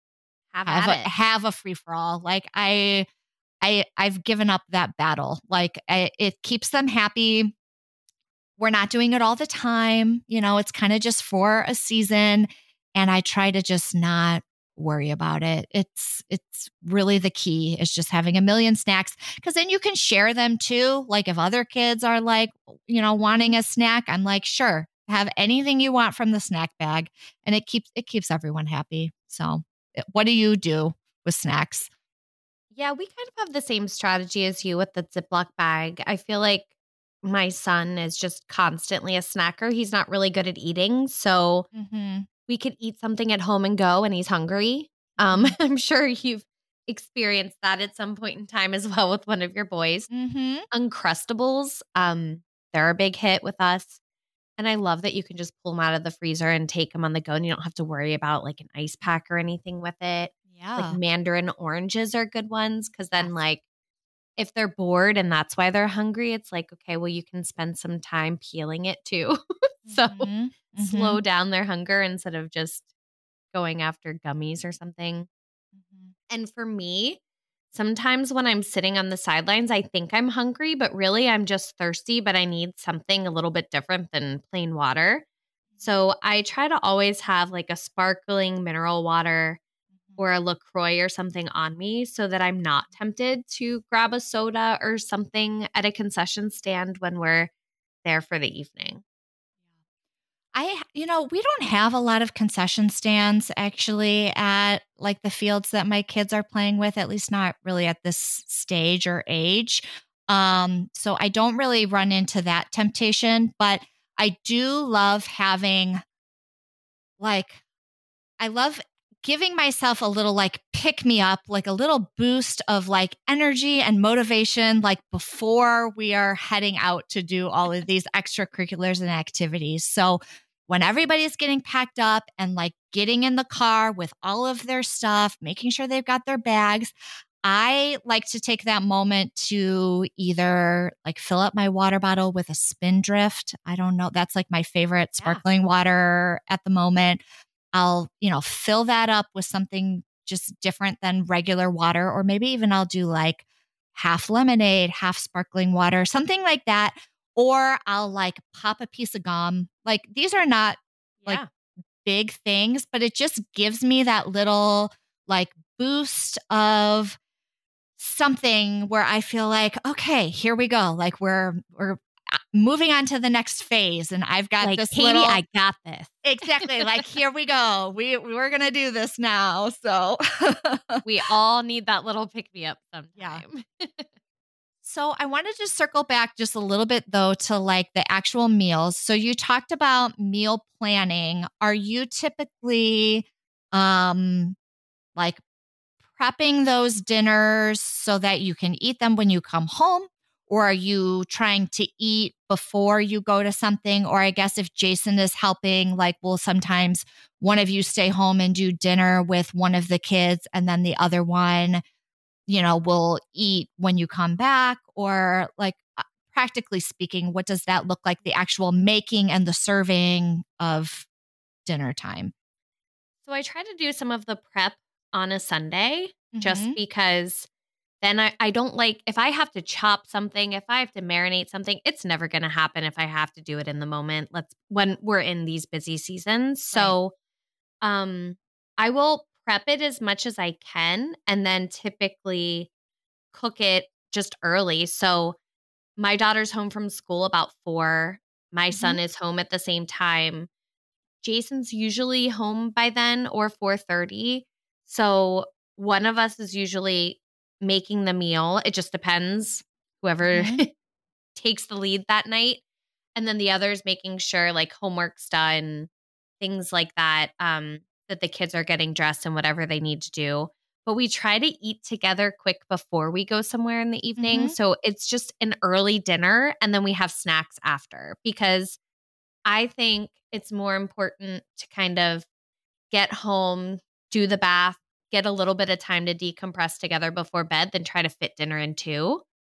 have a free for all. Like I've given up that battle. Like it keeps them happy. We're not doing it all the time. It's kind of just for a season. And I try to just not worry about it. It's really the key is just having a million snacks because then you can share them too. Like if other kids are like, wanting a snack, I'm like, sure, have anything you want from the snack bag. And it keeps everyone happy. So what do you do with snacks? Yeah, we kind of have the same strategy as you with the Ziploc bag. I feel like my son is just constantly a snacker. He's not really good at eating. So we could eat something at home and go and he's hungry. I'm sure you've experienced that at some point in time as well with one of your boys. Uncrustables, they're a big hit with us. And I love that you can just pull them out of the freezer and take them on the go and you don't have to worry about like an ice pack or anything with it. Yeah. Like mandarin oranges are good ones because then like if they're bored and that's why they're hungry, it's like, okay, well, you can spend some time peeling it too. So slow down their hunger instead of just going after gummies or something. And for me, sometimes when I'm sitting on the sidelines, I think I'm hungry, but really I'm just thirsty, but I need something a little bit different than plain water. So I try to always have like a sparkling mineral water or a LaCroix or something on me so that I'm not tempted to grab a soda or something at a concession stand when we're there for the evening. We don't have a lot of concession stands actually at like the fields that my kids are playing with, at least not really at this stage or age. So I don't really run into that temptation, but I do love having I love giving myself a little like pick me up, like a little boost of like energy and motivation, like before we are heading out to do all of these extracurriculars and activities. So when everybody's getting packed up and like getting in the car with all of their stuff, making sure they've got their bags, I like to take that moment to either like fill up my water bottle with a Spindrift. I don't know. That's like my favorite sparkling water at the moment. I'll, fill that up with something just different than regular water, or maybe even I'll do like half lemonade, half sparkling water, something like that. Or I'll like pop a piece of gum. Like these are not like big things, but it just gives me that little like boost of something where I feel like, okay, here we go. Like we're moving on to the next phase. And I've got like, this Katie, little, I got this. Exactly. Like, here we go. We're going to do this now. So we all need that little pick me up sometime. Yeah. So I wanted to circle back just a little bit though to like the actual meals. So you talked about meal planning. Are you typically like prepping those dinners so that you can eat them when you come home? Or are you trying to eat before you go to something? Or I guess if Jason is helping, like, will sometimes one of you stay home and do dinner with one of the kids and then the other one, will eat when you come back? Or like, practically speaking, what does that look like, the actual making and the serving of dinner time? So I try to do some of the prep on a Sunday just because then I don't like, if I have to chop something, if I have to marinate something, it's never going to happen if I have to do it in the moment. When we're in these busy seasons. So I will prep it as much as I can and then typically cook it just early. So my daughter's home from school about 4. My son is home at the same time. Jason's usually home by then or 4:30. So one of us is usually making the meal. It just depends, whoever takes the lead that night. And then the others making sure like homework's done, things like that, that the kids are getting dressed and whatever they need to do. But we try to eat together quick before we go somewhere in the evening. Mhm. So it's just an early dinner and then we have snacks after, because I think it's more important to kind of get home, do the bath, get a little bit of time to decompress together before bed than try to fit dinner in two.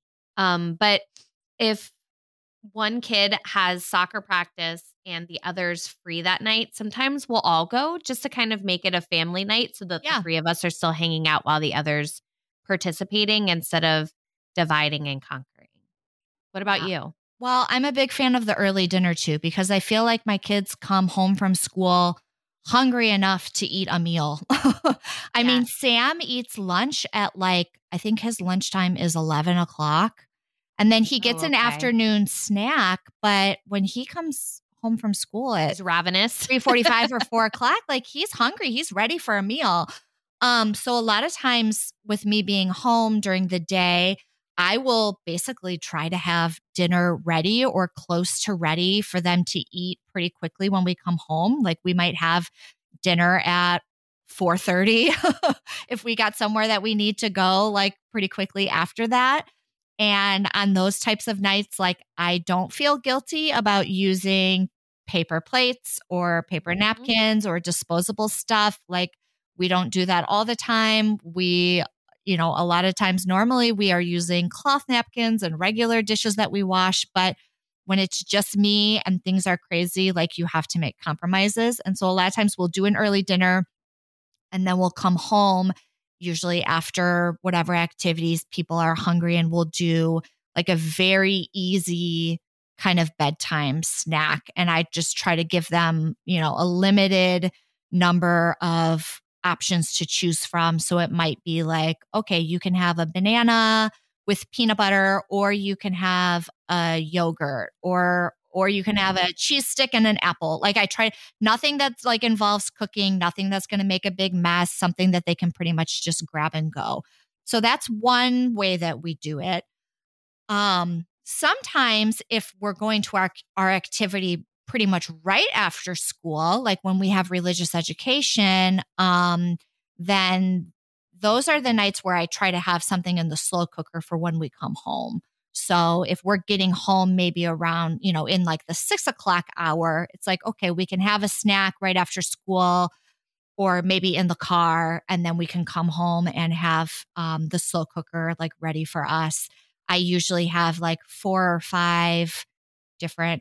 But if one kid has soccer practice and the other's free that night, sometimes we'll all go just to kind of make it a family night so that the three of us are still hanging out while the other's participating instead of dividing and conquering. What about you? Well, I'm a big fan of the early dinner too, because I feel like my kids come home from school hungry enough to eat a meal. I mean, Sam eats lunch at like, I think his lunchtime is 11 o'clock. And then he gets an afternoon snack. But when he comes home from school at He's ravenous. 3:45 or 4 o'clock, like he's hungry. He's ready for a meal. So a lot of times with me being home during the day, I will basically try to have dinner ready or close to ready for them to eat pretty quickly when we come home. Like we might have dinner at 4:30 if we got somewhere that we need to go like pretty quickly after that. And on those types of nights, like I don't feel guilty about using paper plates or paper napkins or disposable stuff. Like we don't do that all the time. We, a lot of times normally we are using cloth napkins and regular dishes that we wash, but when it's just me and things are crazy, like you have to make compromises. And so a lot of times we'll do an early dinner and then we'll come home usually after whatever activities people are hungry, and we'll do like a very easy kind of bedtime snack. And I just try to give them, a limited number of options to choose from. So it might be like, okay, you can have a banana with peanut butter, or you can have a yogurt, or you can have a cheese stick and an apple. Like I try nothing that's like involves cooking, nothing that's going to make a big mess, something that they can pretty much just grab and go. So that's one way that we do it. Sometimes if we're going to our activity pretty much right after school, like when we have religious education, then those are the nights where I try to have something in the slow cooker for when we come home. So if we're getting home maybe around, in like the 6 o'clock hour, it's like, okay, we can have a snack right after school or maybe in the car, and then we can come home and have the slow cooker like ready for us. I usually have like 4 or 5 different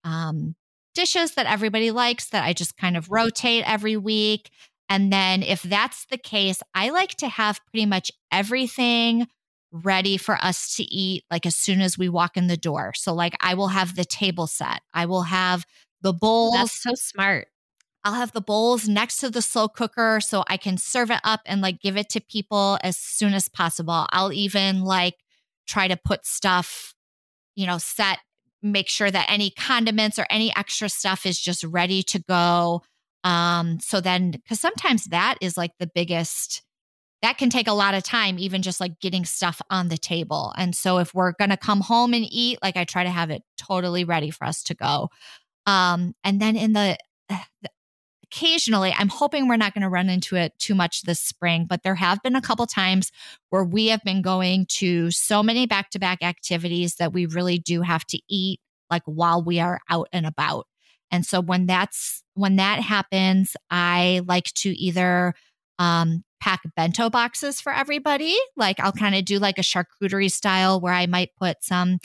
dishes that everybody likes that I just kind of rotate every week. And then if that's the case, I like to have pretty much everything ready for us to eat like as soon as we walk in the door. So like I will have the table set. I will have the bowls. That's so smart. I'll have the bowls next to the slow cooker so I can serve it up and like give it to people as soon as possible. I'll even like try to put stuff, set, make sure that any condiments or any extra stuff is just ready to go. So then, because sometimes that is like the biggest, that can take a lot of time, even just like getting stuff on the table. And so if we're going to come home and eat, like I try to have it totally ready for us to go. And then in occasionally, I'm hoping we're not going to run into it too much this spring, but there have been a couple times where we have been going to so many back-to-back activities that we really do have to eat like while we are out and about. And so when that happens, I like to either pack bento boxes for everybody. Like I'll kind of do like a charcuterie style where I might put some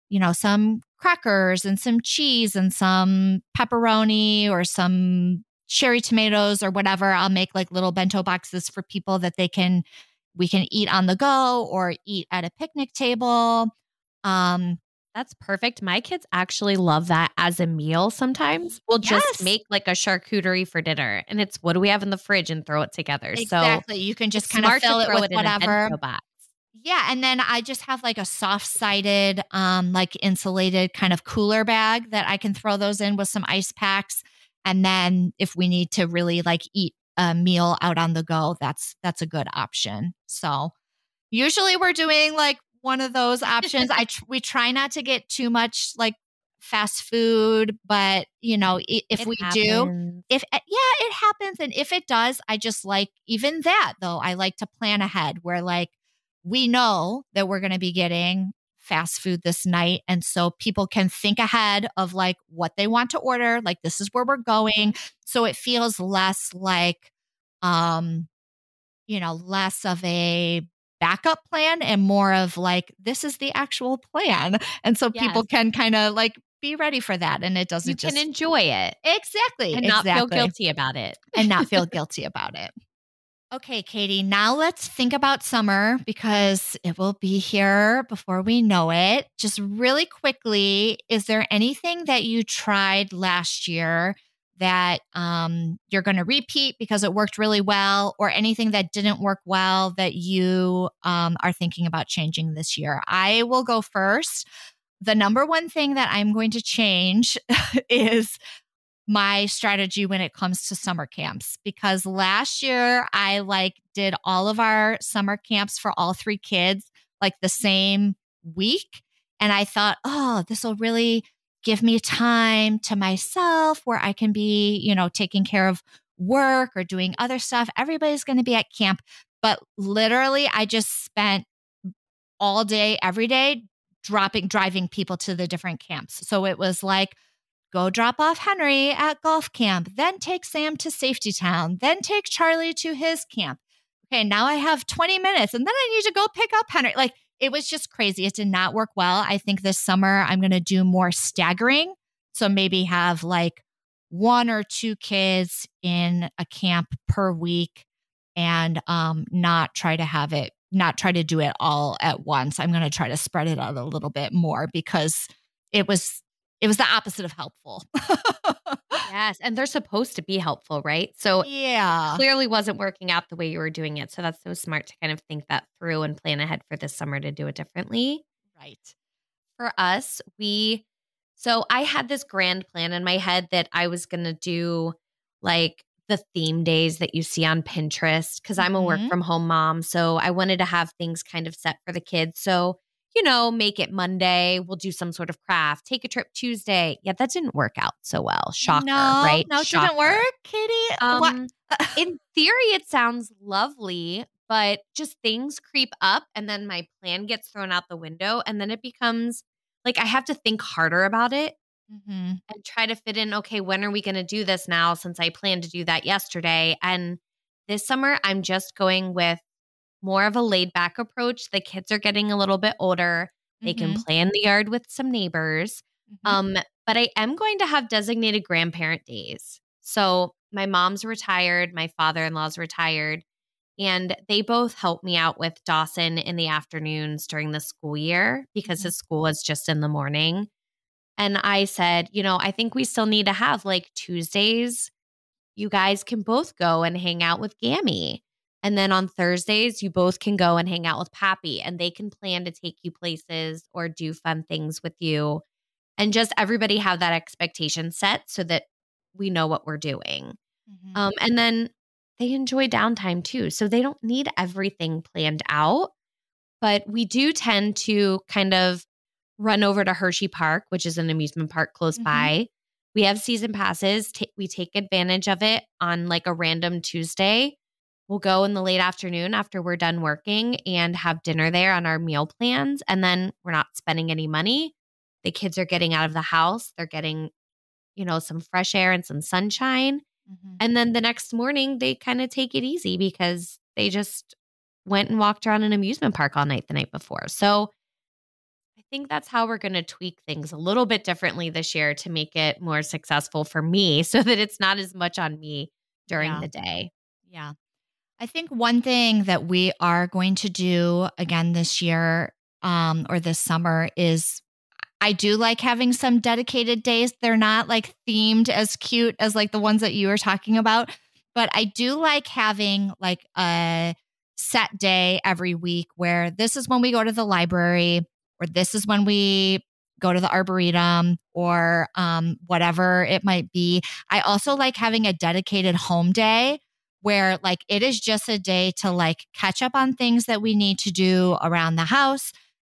crackers and some cheese and some pepperoni or some cherry tomatoes or whatever. I'll make like little bento boxes for people that we can eat on the go or eat at a picnic table. That's perfect. My kids actually love that as a meal sometimes. We'll just make like a charcuterie for dinner, and it's what do we have in the fridge and throw it together. Exactly. So you can just kind of fill it with whatever. Yeah. And then I just have like a soft-sided, like insulated kind of cooler bag that I can throw those in with some ice packs. And then if we need to really like eat a meal out on the go, that's a good option. So usually we're doing like one of those options. We try not to get too much like fast food, but if we do, it happens. And if it does, I just like even that though. I like to plan ahead where like we know that we're going to be getting fast food this night. And so people can think ahead of like what they want to order. Like this is where we're going. So it feels less like, less of a backup plan and more of like, this is the actual plan. And so people can kind of like be ready for that. And it doesn't can enjoy it. Exactly. And not feel guilty about it. Okay, Katie, now let's think about summer because it will be here before we know it. Just really quickly, is there anything that you tried last year that you're going to repeat because it worked really well, or anything that didn't work well that you are thinking about changing this year? I will go first. The number one thing that I'm going to change is my strategy when it comes to summer camps, because last year I did all of our summer camps for all 3 kids like the same week. And I thought, oh, this will really give me time to myself where I can be, taking care of work or doing other stuff. Everybody's going to be at camp. But literally I just spent all day, every day driving people to the different camps. So it was like, go drop off Henry at golf camp, then take Sam to Safety Town, then take Charlie to his camp. Okay, now I have 20 minutes and then I need to go pick up Henry. Like it was just crazy. It did not work well. I think this summer I'm going to do more staggering. So maybe have like 1 or 2 kids in a camp per week and not try to do it all at once. I'm going to try to spread it out a little bit more because it was the opposite of helpful. Yes. And they're supposed to be helpful, right? So yeah, clearly wasn't working out the way you were doing it. So that's so smart to kind of think that through and plan ahead for this summer to do it differently. Right. For us, so I had this grand plan in my head that I was going to do like the theme days that you see on Pinterest because I'm a work from home mom. So I wanted to have things kind of set for the kids. So make it Monday. We'll do some sort of craft. Take a trip Tuesday. Yeah, that didn't work out so well. Shocker, right? No, it didn't work, Katie. In theory, it sounds lovely, but just things creep up and then my plan gets thrown out the window. And then it becomes like I have to think harder about it and try to fit in, okay, when are we going to do this now since I planned to do that yesterday? And this summer, I'm just going with more of a laid back approach. The kids are getting a little bit older. They can play in the yard with some neighbors. But I am going to have designated grandparent days. So my mom's retired. My father-in-law's retired. And they both help me out with Dawson in the afternoons during the school year because his school is just in the morning. And I said, I think we still need to have like Tuesdays. You guys can both go and hang out with Gammy. And then on Thursdays, you both can go and hang out with Pappy and they can plan to take you places or do fun things with you. And just everybody have that expectation set so that we know what we're doing. And then they enjoy downtime too. So they don't need everything planned out. But we do tend to kind of run over to Hershey Park, which is an amusement park close by. We have season passes. We take advantage of it on like a random Tuesday. We'll go in the late afternoon after we're done working and have dinner there on our meal plans. And then we're not spending any money. The kids are getting out of the house. They're getting, some fresh air and some sunshine. And then the next morning, they kind of take it easy because they just went and walked around an amusement park all night the night before. So I think that's how we're going to tweak things a little bit differently this year to make it more successful for me so that it's not as much on me during the day. Yeah. I think one thing that we are going to do again this year or this summer is I do like having some dedicated days. They're not like themed as cute as like the ones that you were talking about, but I do like having like a set day every week where this is when we go to the library or this is when we go to the Arboretum or whatever it might be. I also like having a dedicated home day where like it is just a day to like catch up on things that we need to do around the house,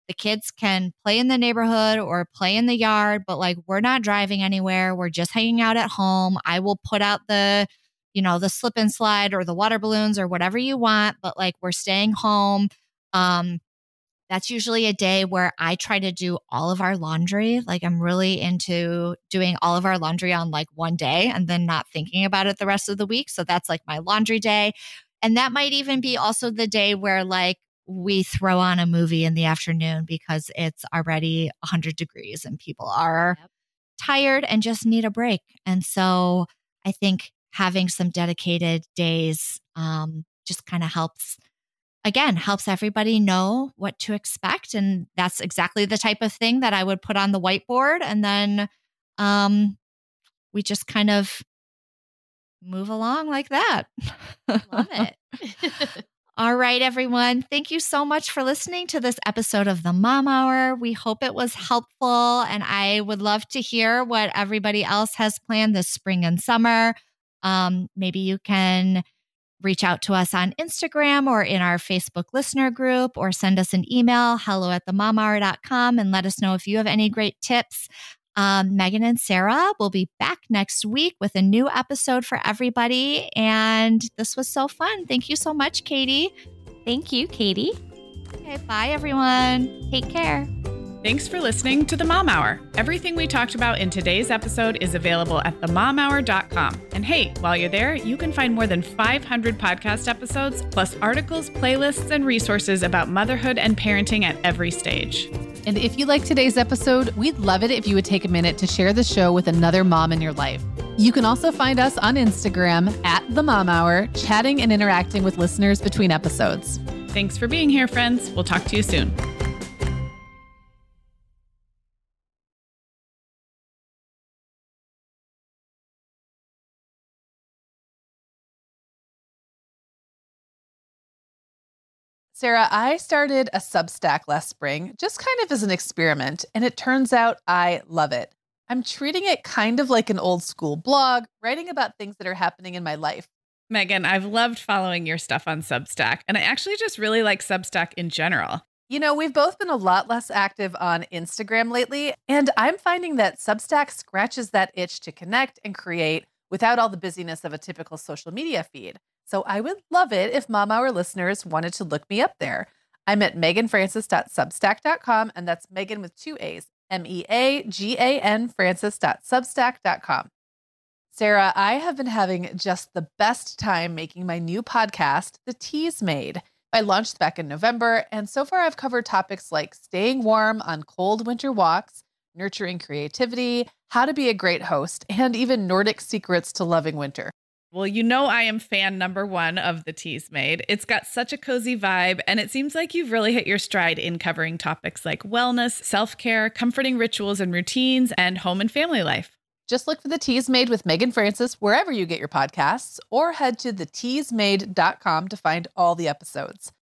the kids can play in the neighborhood or play in the yard, but like we're not driving anywhere. We're just hanging out at home. I will put out the slip and slide or the water balloons or whatever you want, but like we're staying home. That's usually a day where I try to do all of our laundry. Like I'm really into doing all of our laundry on like one day and then not thinking about it the rest of the week. So that's like my laundry day. And that might even be also the day where like we throw on a movie in the afternoon because it's already 100 degrees and people are tired and just need a break. And so I think having some dedicated days just kind of helps everybody know what to expect. And that's exactly the type of thing that I would put on the whiteboard. And then we just kind of move along like that. Love it. All right, everyone. Thank you so much for listening to this episode of the Mom Hour. We hope it was helpful. And I would love to hear what everybody else has planned this spring and summer. Maybe you can reach out to us on Instagram or in our Facebook listener group, or send us an email, hello@themomhour.com, and let us know if you have any great tips. Megan and Sarah will be back next week with a new episode for everybody. And this was so fun. Thank you so much, Katie. Thank you, Katie. Okay, bye, everyone. Take care. Thanks for listening to The Mom Hour. Everything we talked about in today's episode is available at themomhour.com. And hey, while you're there, you can find more than 500 podcast episodes, plus articles, playlists, and resources about motherhood and parenting at every stage. And if you like today's episode, we'd love it if you would take a minute to share the show with another mom in your life. You can also find us on Instagram at The Mom Hour, chatting and interacting with listeners between episodes. Thanks for being here, friends. We'll talk to you soon. Sarah, I started a Substack last spring, just kind of as an experiment, and it turns out I love it. I'm treating it kind of like an old school blog, writing about things that are happening in my life. Megan, I've loved following your stuff on Substack, and I actually just really like Substack in general. You know, we've both been a lot less active on Instagram lately, and I'm finding that Substack scratches that itch to connect and create without all the busyness of a typical social media feed. So I would love it if Mom Hour listeners wanted to look me up there. I'm at meganfrancis.substack.com, and that's Megan with 2 A's, MEAGAN Francis.substack.com. Sarah, I have been having just the best time making my new podcast, The Teas Made. I launched back in November, and so far I've covered topics like staying warm on cold winter walks, nurturing creativity, how to be a great host, and even Nordic secrets to loving winter. Well, you know I am fan number one of The Teas Made. It's got such a cozy vibe, and it seems like you've really hit your stride in covering topics like wellness, self-care, comforting rituals and routines, and home and family life. Just look for The Teas Made with Megan Francis wherever you get your podcasts, or head to theteasmade.com to find all the episodes.